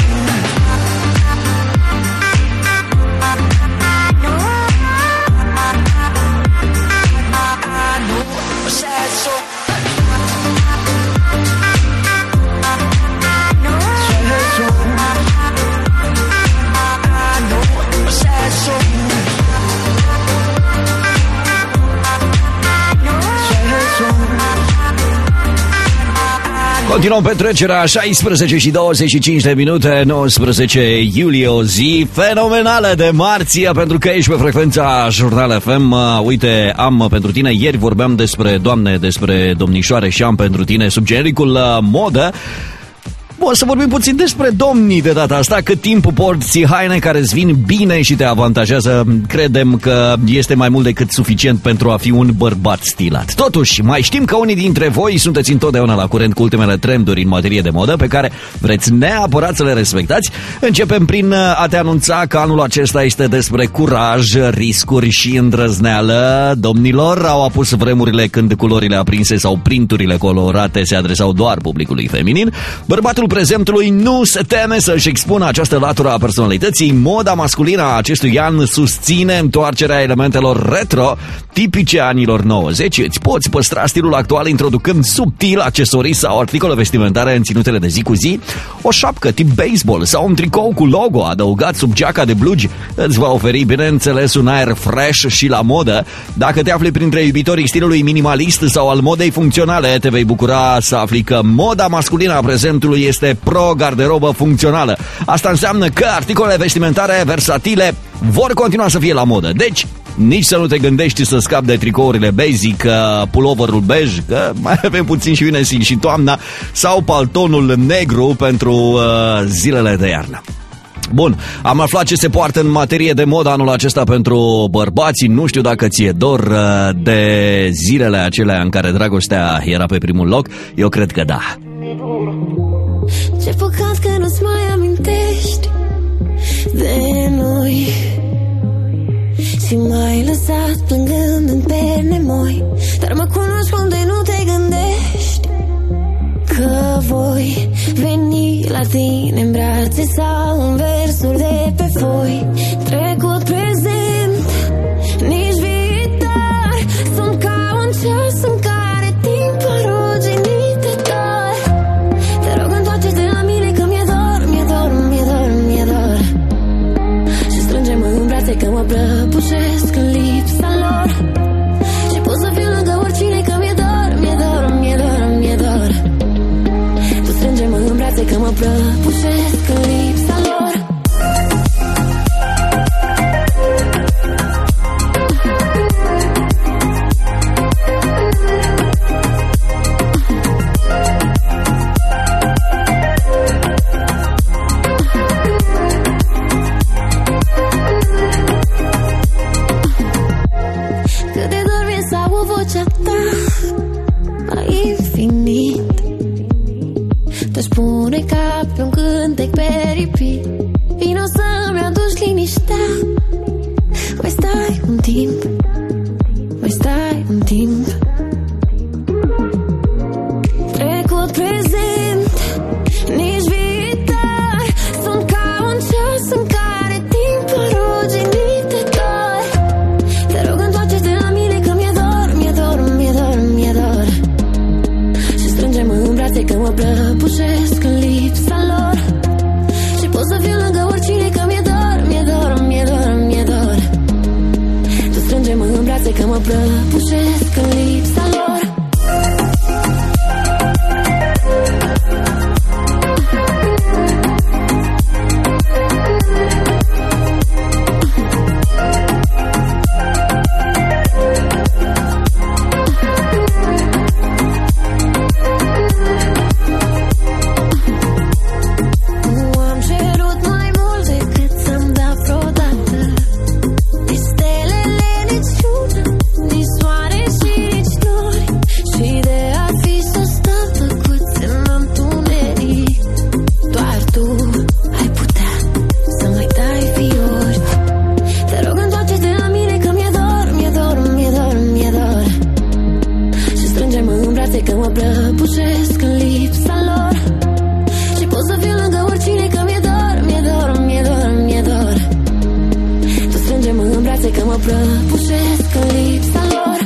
Continuăm petrecerea, 16 și 25 de minute, 19 iulie, o zi fenomenală de marți, pentru că ești pe frecvența Jurnal FM. Uite, am pentru tine, ieri vorbeam despre doamne, despre domnișoare și am pentru tine sub genericul modă. O să vorbim puțin despre domnii de data asta. Cât timp porți haine care îți vin bine și te avantajează, credem că este mai mult decât suficient pentru a fi un bărbat stilat. Totuși, mai știm că unii dintre voi sunteți întotdeauna la curent cu ultimele trenduri în materie de modă pe care vreți neapărat să le respectați. Începem prin a te anunța că anul acesta este despre curaj, riscuri și îndrăzneală. Domnilor, au apus vremurile când culorile aprinse sau printurile colorate se adresau doar publicului feminin. Bărbatul prezentului nu se teme să-și expună această latură a personalității. Moda masculină a acestui an susține întoarcerea elementelor retro tipice anilor 90. Îți poți păstra stilul actual introducând subtil accesorii sau articole vestimentare în ținutele de zi cu zi. O șapcă tip baseball sau un tricou cu logo adăugat sub geaca de blugi îți va oferi, bineînțeles, un aer fresh și la modă. Dacă te afli printre iubitorii stilului minimalist sau al modei funcționale, te vei bucura să afli că moda masculină a prezentului este pro-garderobă funcțională. Asta înseamnă că articole vestimentare versatile vor continua să fie la modă. Deci, nici să nu te gândești să scapi de tricourile basic, puloverul bej, că mai avem puțin și vine și toamna, sau paltonul negru pentru zilele de iarnă. Bun, am aflat ce se poartă în materie de modă anul acesta pentru bărbații. Nu știu dacă ție dor de zilele acelea în care dragostea era pe primul loc. Eu cred că da. Ce păcat că nu-ți mai amintești de noi. Și m-ai lăsat plângând pe nemoi, dar mă cunoști cum de nu te gândești că voi veni la tine în brațe sau în versuri de pe foi. Trecut, prezent, nici viitor, sunt ca un ceas în care timpul ruginit te dor. Te rog, întoarce-te la mine că mi-e dor, mi-e dor, mi-e dor, mi-e dor. Și strânge-mă în brațe că mă prăbușesc în lipsa lor. Și pot să fiu lângă oricine că mi-e dor, mi-e dor, mi-e dor, mi-e dor. Tu strânge-mă în brațe că mă prăbușesc în lipsa lor. Cât de dor mi-e să aud vocea ta la infinit. Te spune ca pe un cântec pe repeat. Vino să-mi aduci liniștea. Mai stai un timp, mai stai un timp. Trecut, prezent, nici viitor, sunt ca un ceas în care timpul ruginit te dor. Te rog, întoarce-te la mine că mi-e dor, mi-e dor, mi-e dor, mi-e dor. Și strânge-mă în brațe că mă prăbușesc în lipsa lor. Și pot să fiu lângă oricine că mi-e dor, mi-e dor, mi-e dor, mi-e dor. Tu strânge-mă în brațe că mă prăbușesc în lipsa lor. Nu am cerut mai mult decât să-mi dea vreodată. De stelele niciuna, nici soare și nici nori. Și de a fi să stăm tăcuți în întuneric. Doar tu ai putea să mai dai fiori. Te rog, întoarce-te la mine că mi-e dor, mi-e dor, mi-e dor, mi-e dor. Și strânge-mă în brațe că mă prăbușesc în lipsa lor. Și pot să fiu lângă oricine că mi-e dor, mi-e dor, mi-e dor, mi-e dor. Tu strânge-mă în brațe că mă prăbușesc în lipsa lor.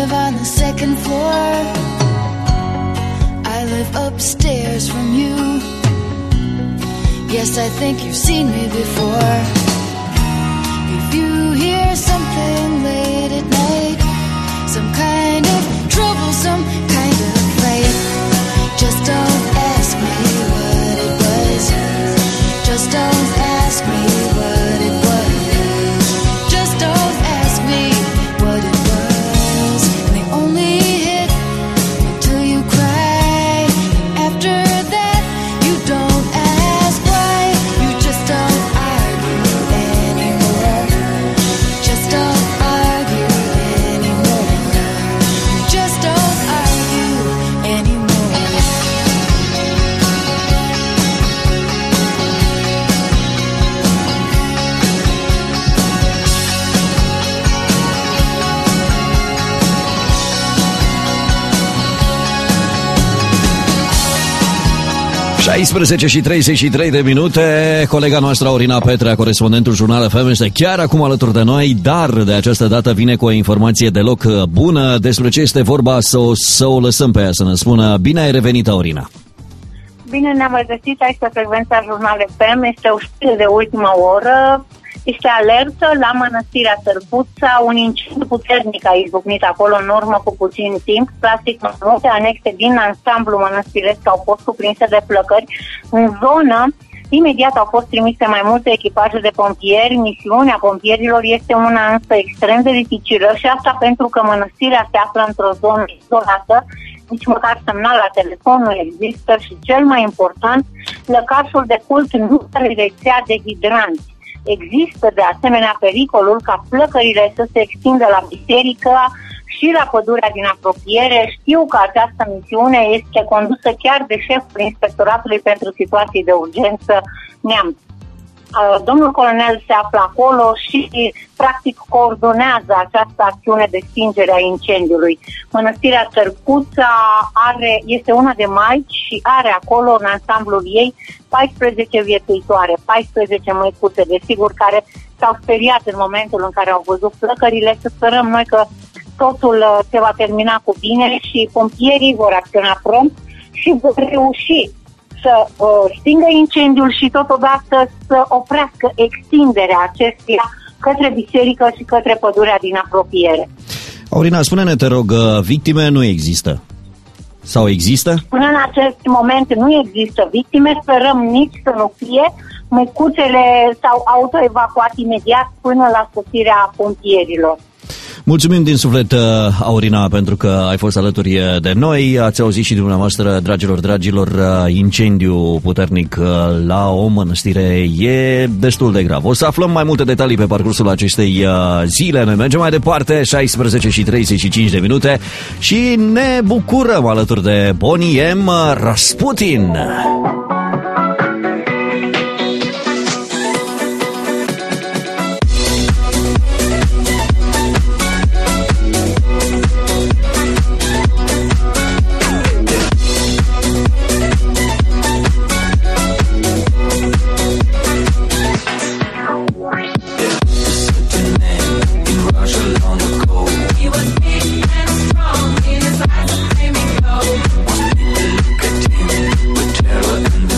live on the second floor. I live upstairs from you. Yes, I think you've seen me before. If you hear something late at night, some kind of trouble, some kind of fight, just don't ask me what it was. Just don't ask me what it was. Just don't ask me what it was. And they only hit until you cry. After that, you don't ask why. You just don't argue anymore. Just don't argue anymore. You just don't argue anymore. 16 și 33 de minute. Colega noastră Aurina Petrea, corespondentul Jurnal FM, este chiar acum alături de noi, dar de această dată vine cu o informație deloc bună. Despre ce este vorba să o lăsăm pe ea să ne spună. Bine ai revenit, Aurina! Bine ne-am regăsit aici pe frecvența Jurnal FM. Este o știre de ultima oră. Este alertă la Mănăstirea Târguța. Un incendiu puternic a izbucnit acolo în urmă cu puțin timp. Practic, multe anexe din ansamblu mănăstiresc au fost cuprinse de flăcări. În zonă, imediat au fost trimise mai multe echipaje de pompieri. Misiunea pompierilor este una însă extrem de dificilă și asta pentru că mănăstirea se află într-o zonă izolată. Nici măcar semnal la telefon nu există și cel mai important, lăcașul de cult nu are rețea de hidranți. Există de asemenea pericolul ca flăcările să se extindă la biserică și la pădurea din apropiere. Știu că această misiune este condusă chiar de șeful Inspectoratului pentru Situații de Urgență Neamț. Domnul colonel se află acolo și practic coordonează această acțiune de stingere a incendiului. Mănăstirea Târguța este una de maici și are acolo în ansamblul ei 14 viețuitoare, 14 măicuțe, desigur, care s-au speriat în momentul în care au văzut flăcările. Să sperăm noi că totul se va termina cu bine și pompierii vor acționa prompt și vor reuși să stingă incendiul și totodată să oprească extinderea acestuia către biserică și către pădurea din apropiere. Aurina, spune-ne, te rog, victime nu există? Sau există? Până în acest moment nu există victime, sperăm nici să nu fie. Măicuțele s-au autoevacuat imediat până la sosirea pompierilor. Mulțumim din suflet, Aurina, pentru că ai fost alături de noi. Ați auzit și dumneavoastră, dragilor, incendiu puternic la o mănăstire e destul de grav. O să aflăm mai multe detalii pe parcursul acestei zile. Noi mergem mai departe, 16 și 35 de minute și ne bucurăm alături de Bonnie M. Rasputin. Terror and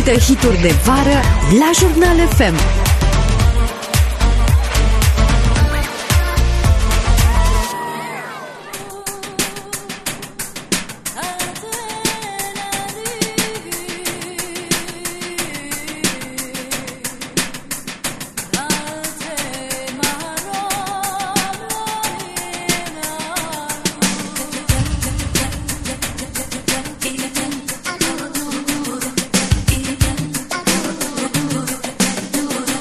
ascultă hituri de vară la Jurnal FM. Do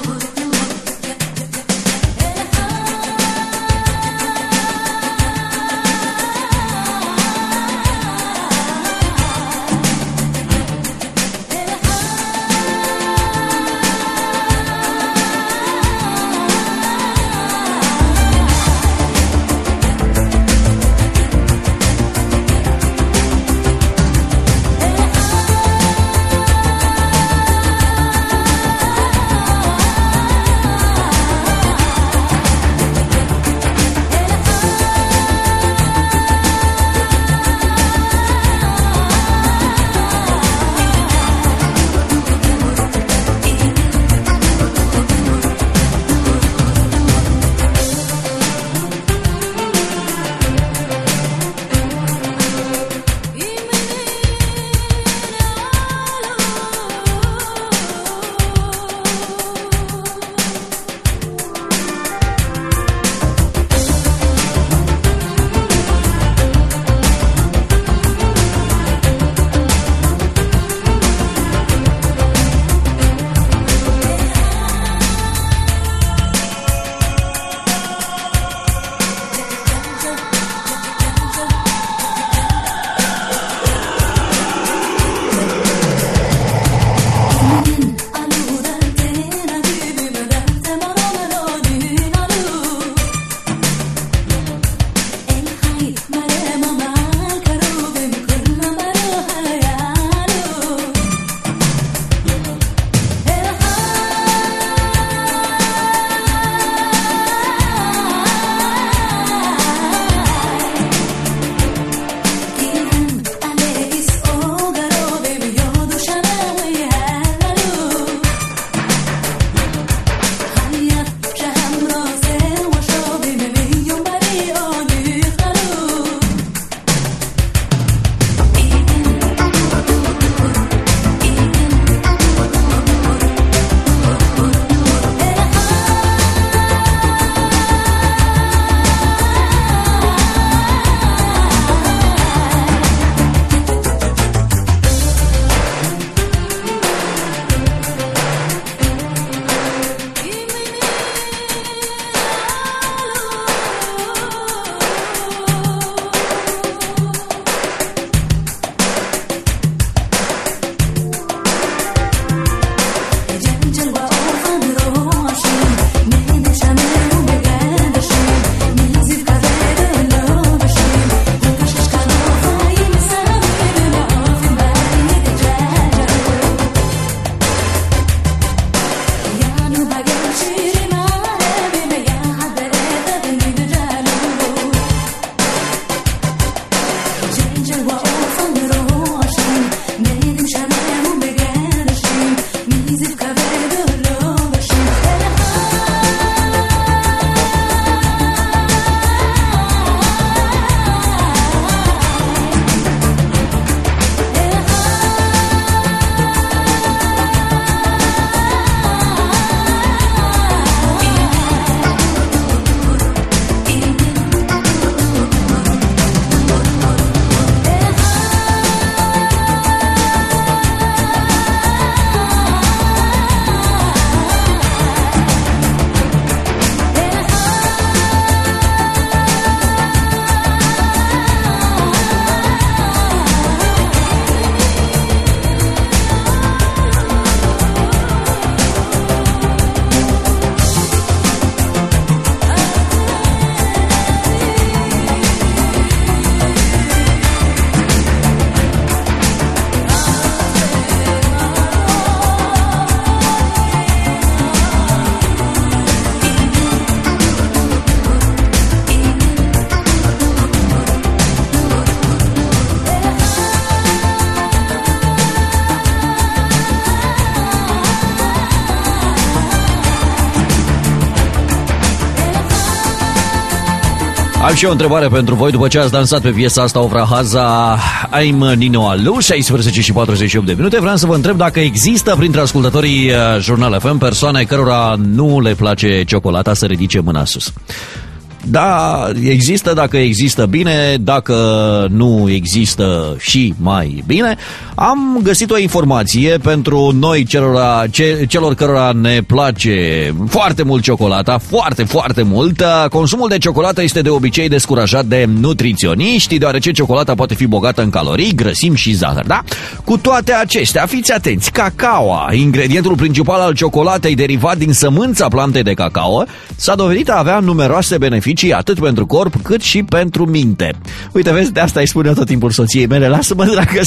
Am și o întrebare pentru voi. După ce ați dansat pe piesa asta, Ofra Haza, I'm Nino Alu, 16 și 48 de minute, vreau să vă întreb dacă există printre ascultătorii Jurnal FM persoane cărora nu le place ciocolata, să ridice mâna sus. Da, există, dacă există bine, dacă nu există și mai bine. Am găsit o informație pentru noi celor cărora ne place foarte mult ciocolata, foarte, foarte mult. Consumul de ciocolată este de obicei descurajat de nutriționiști, deoarece ciocolata poate fi bogată în calorii, grăsimi și zahăr, da? Cu toate acestea, fiți atenți, cacaoa, ingredientul principal al ciocolatei derivat din sămânța plantei de cacao, s-a dovedit a avea numeroase beneficii atât pentru corp cât și pentru minte. Uite, vezi, de asta îi spun eu tot timpul soției mele, lasă-mă,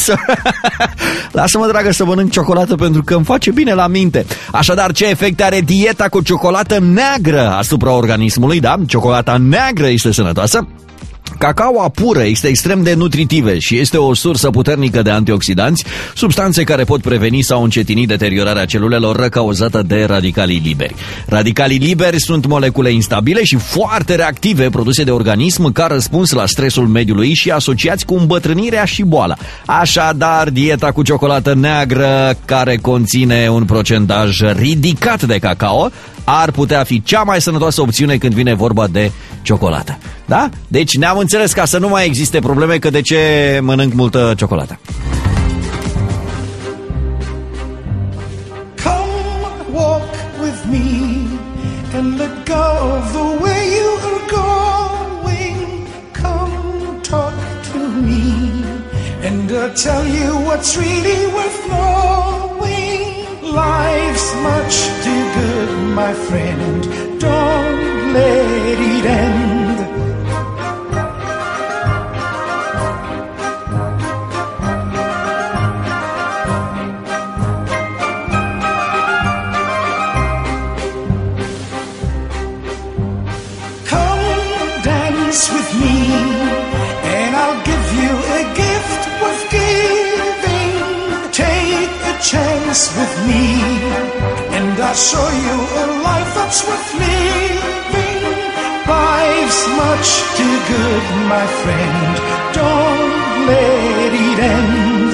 dragă, să mănânc ciocolată pentru că îmi face bine la minte. Așadar, ce efecte are dieta cu ciocolată neagră asupra organismului, da? Ciocolata neagră este sănătoasă. Cacaoa pură este extrem de nutritivă și este o sursă puternică de antioxidanți, substanțe care pot preveni sau încetini deteriorarea celulelor cauzată de radicalii liberi. Radicalii liberi sunt molecule instabile și foarte reactive produse de organism ca răspuns la stresul mediului și asociați cu îmbătrânirea și boala. Așadar, dieta cu ciocolată neagră, care conține un procentaj ridicat de cacao, ar putea fi cea mai sănătoasă opțiune când vine vorba de ciocolată. Da? Deci ne-am înțeles, ca să nu mai existe probleme că de ce mănânc multă ciocolată. Come walk with me and let go of the way you are going. Come talk to me and I'll tell you what's really worth knowing. Life's much too good, my friend. Don't let it end. Come dance with me and I'll give you a gift worth giving. Take a chance with me and I'll show you a life that's worth living. Life's much too good, my friend. Don't let it end.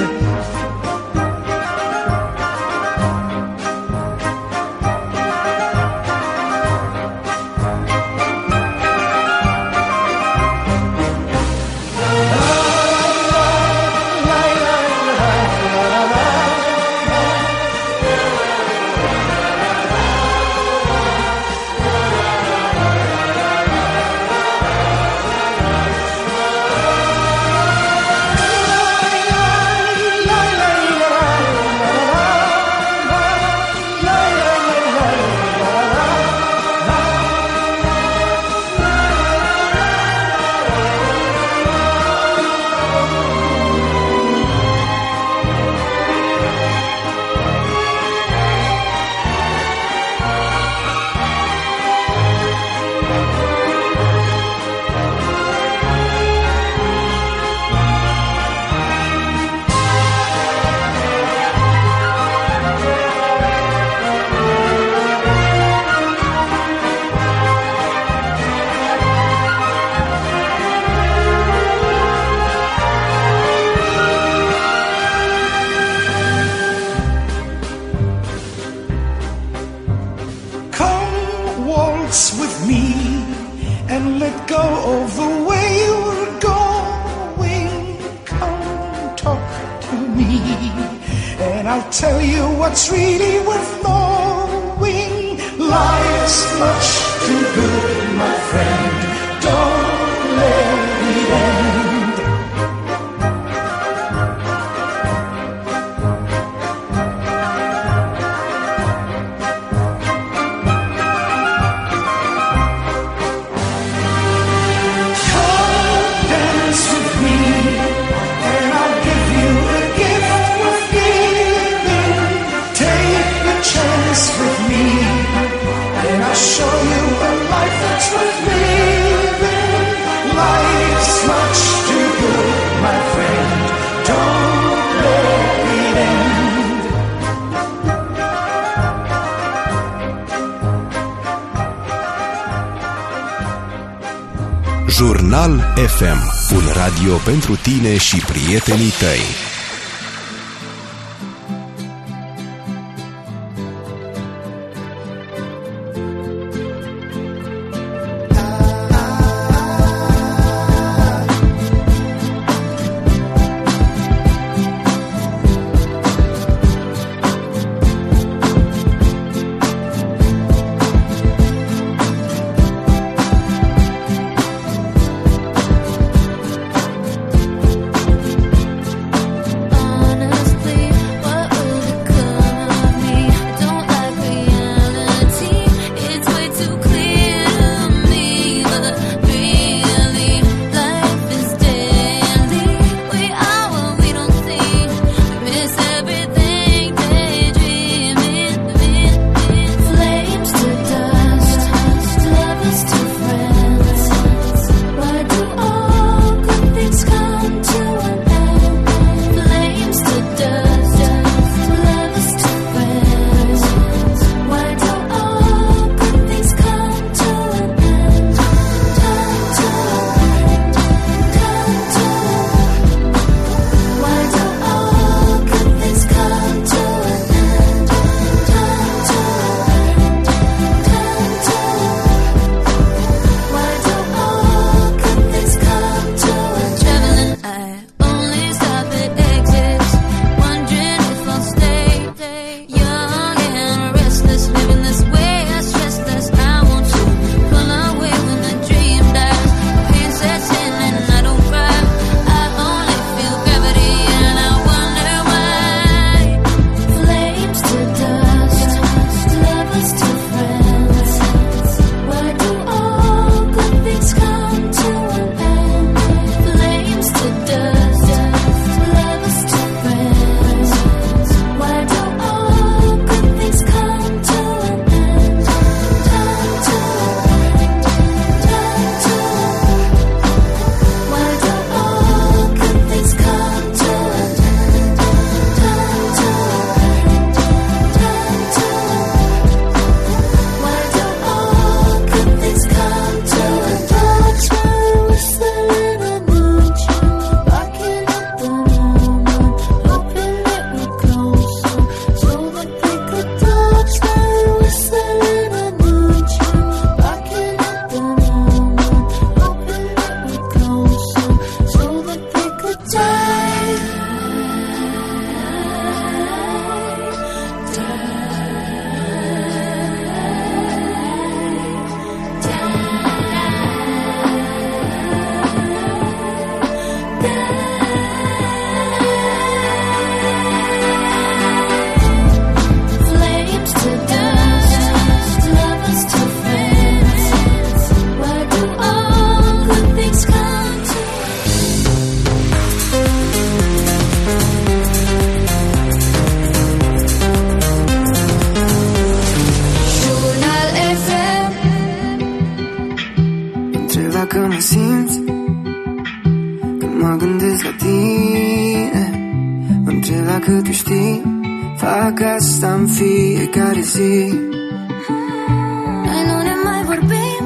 Tell you what's really worth knowing. Life's much too good, my friend. Don't let it end. Come dance with me and I'll give you a gift worth giving. Take a chance with me and I'll show you a life that's worth living. Jurnal FM, un radio pentru tine și prietenii tăi. dacă tu știi, fac asta în fiecare zi. Noi nu ne mai vorbim,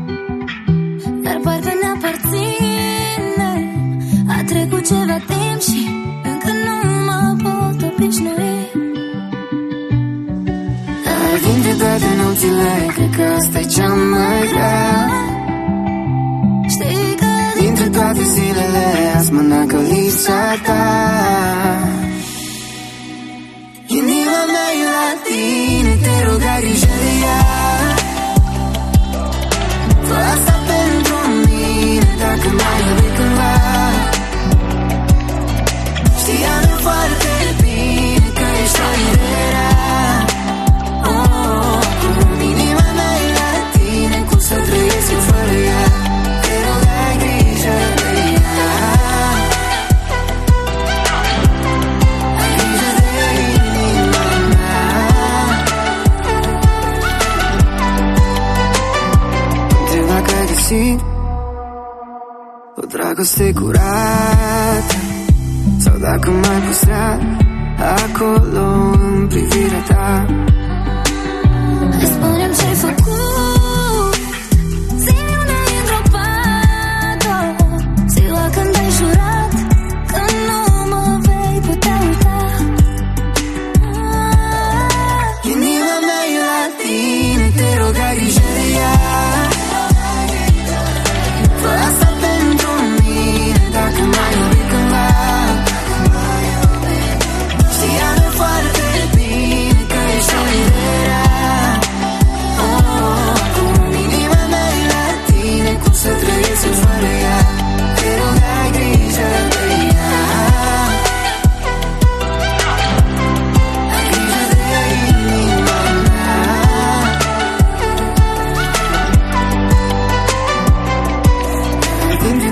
dar parcă ne aparține. A trecut ceva timp și încă nu mă pot obișnui. Dar dintre toate nopțile, cred că asta-i cea mai grea. Știi că dintre toate zilele, azi mă nacă lipsa ta. Inima mea e la tine, te rog, ai grijă de ea. Fă asta pentru mine, dacă mai iubi cândva. Știam eu foarte bine că ești o idee rea. Inima mea e la tine, cum să trăiesc eu fără ea. Te rog, ai grijă de ea. Ai grijă de inima mea. Întreb dacă ai găsit o dragoste curată, sau dacă m-ai păstrat acolo în privirea ta. Spune-mi ce-ai făcut, zi-mi unde e îngropat.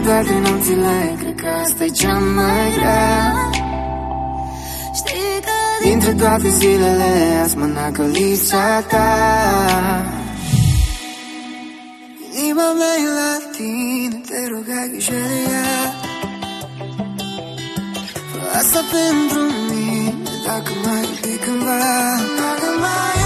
toate nopțile, cred că asta e cea mai grea. Știi că dintre toate zilele azi mă nacă lipsa ta. Inima mea e la tine, te rog ai grijă de ea. Fă asta pentru mine, dacă mai iubi cândva. Dacă mai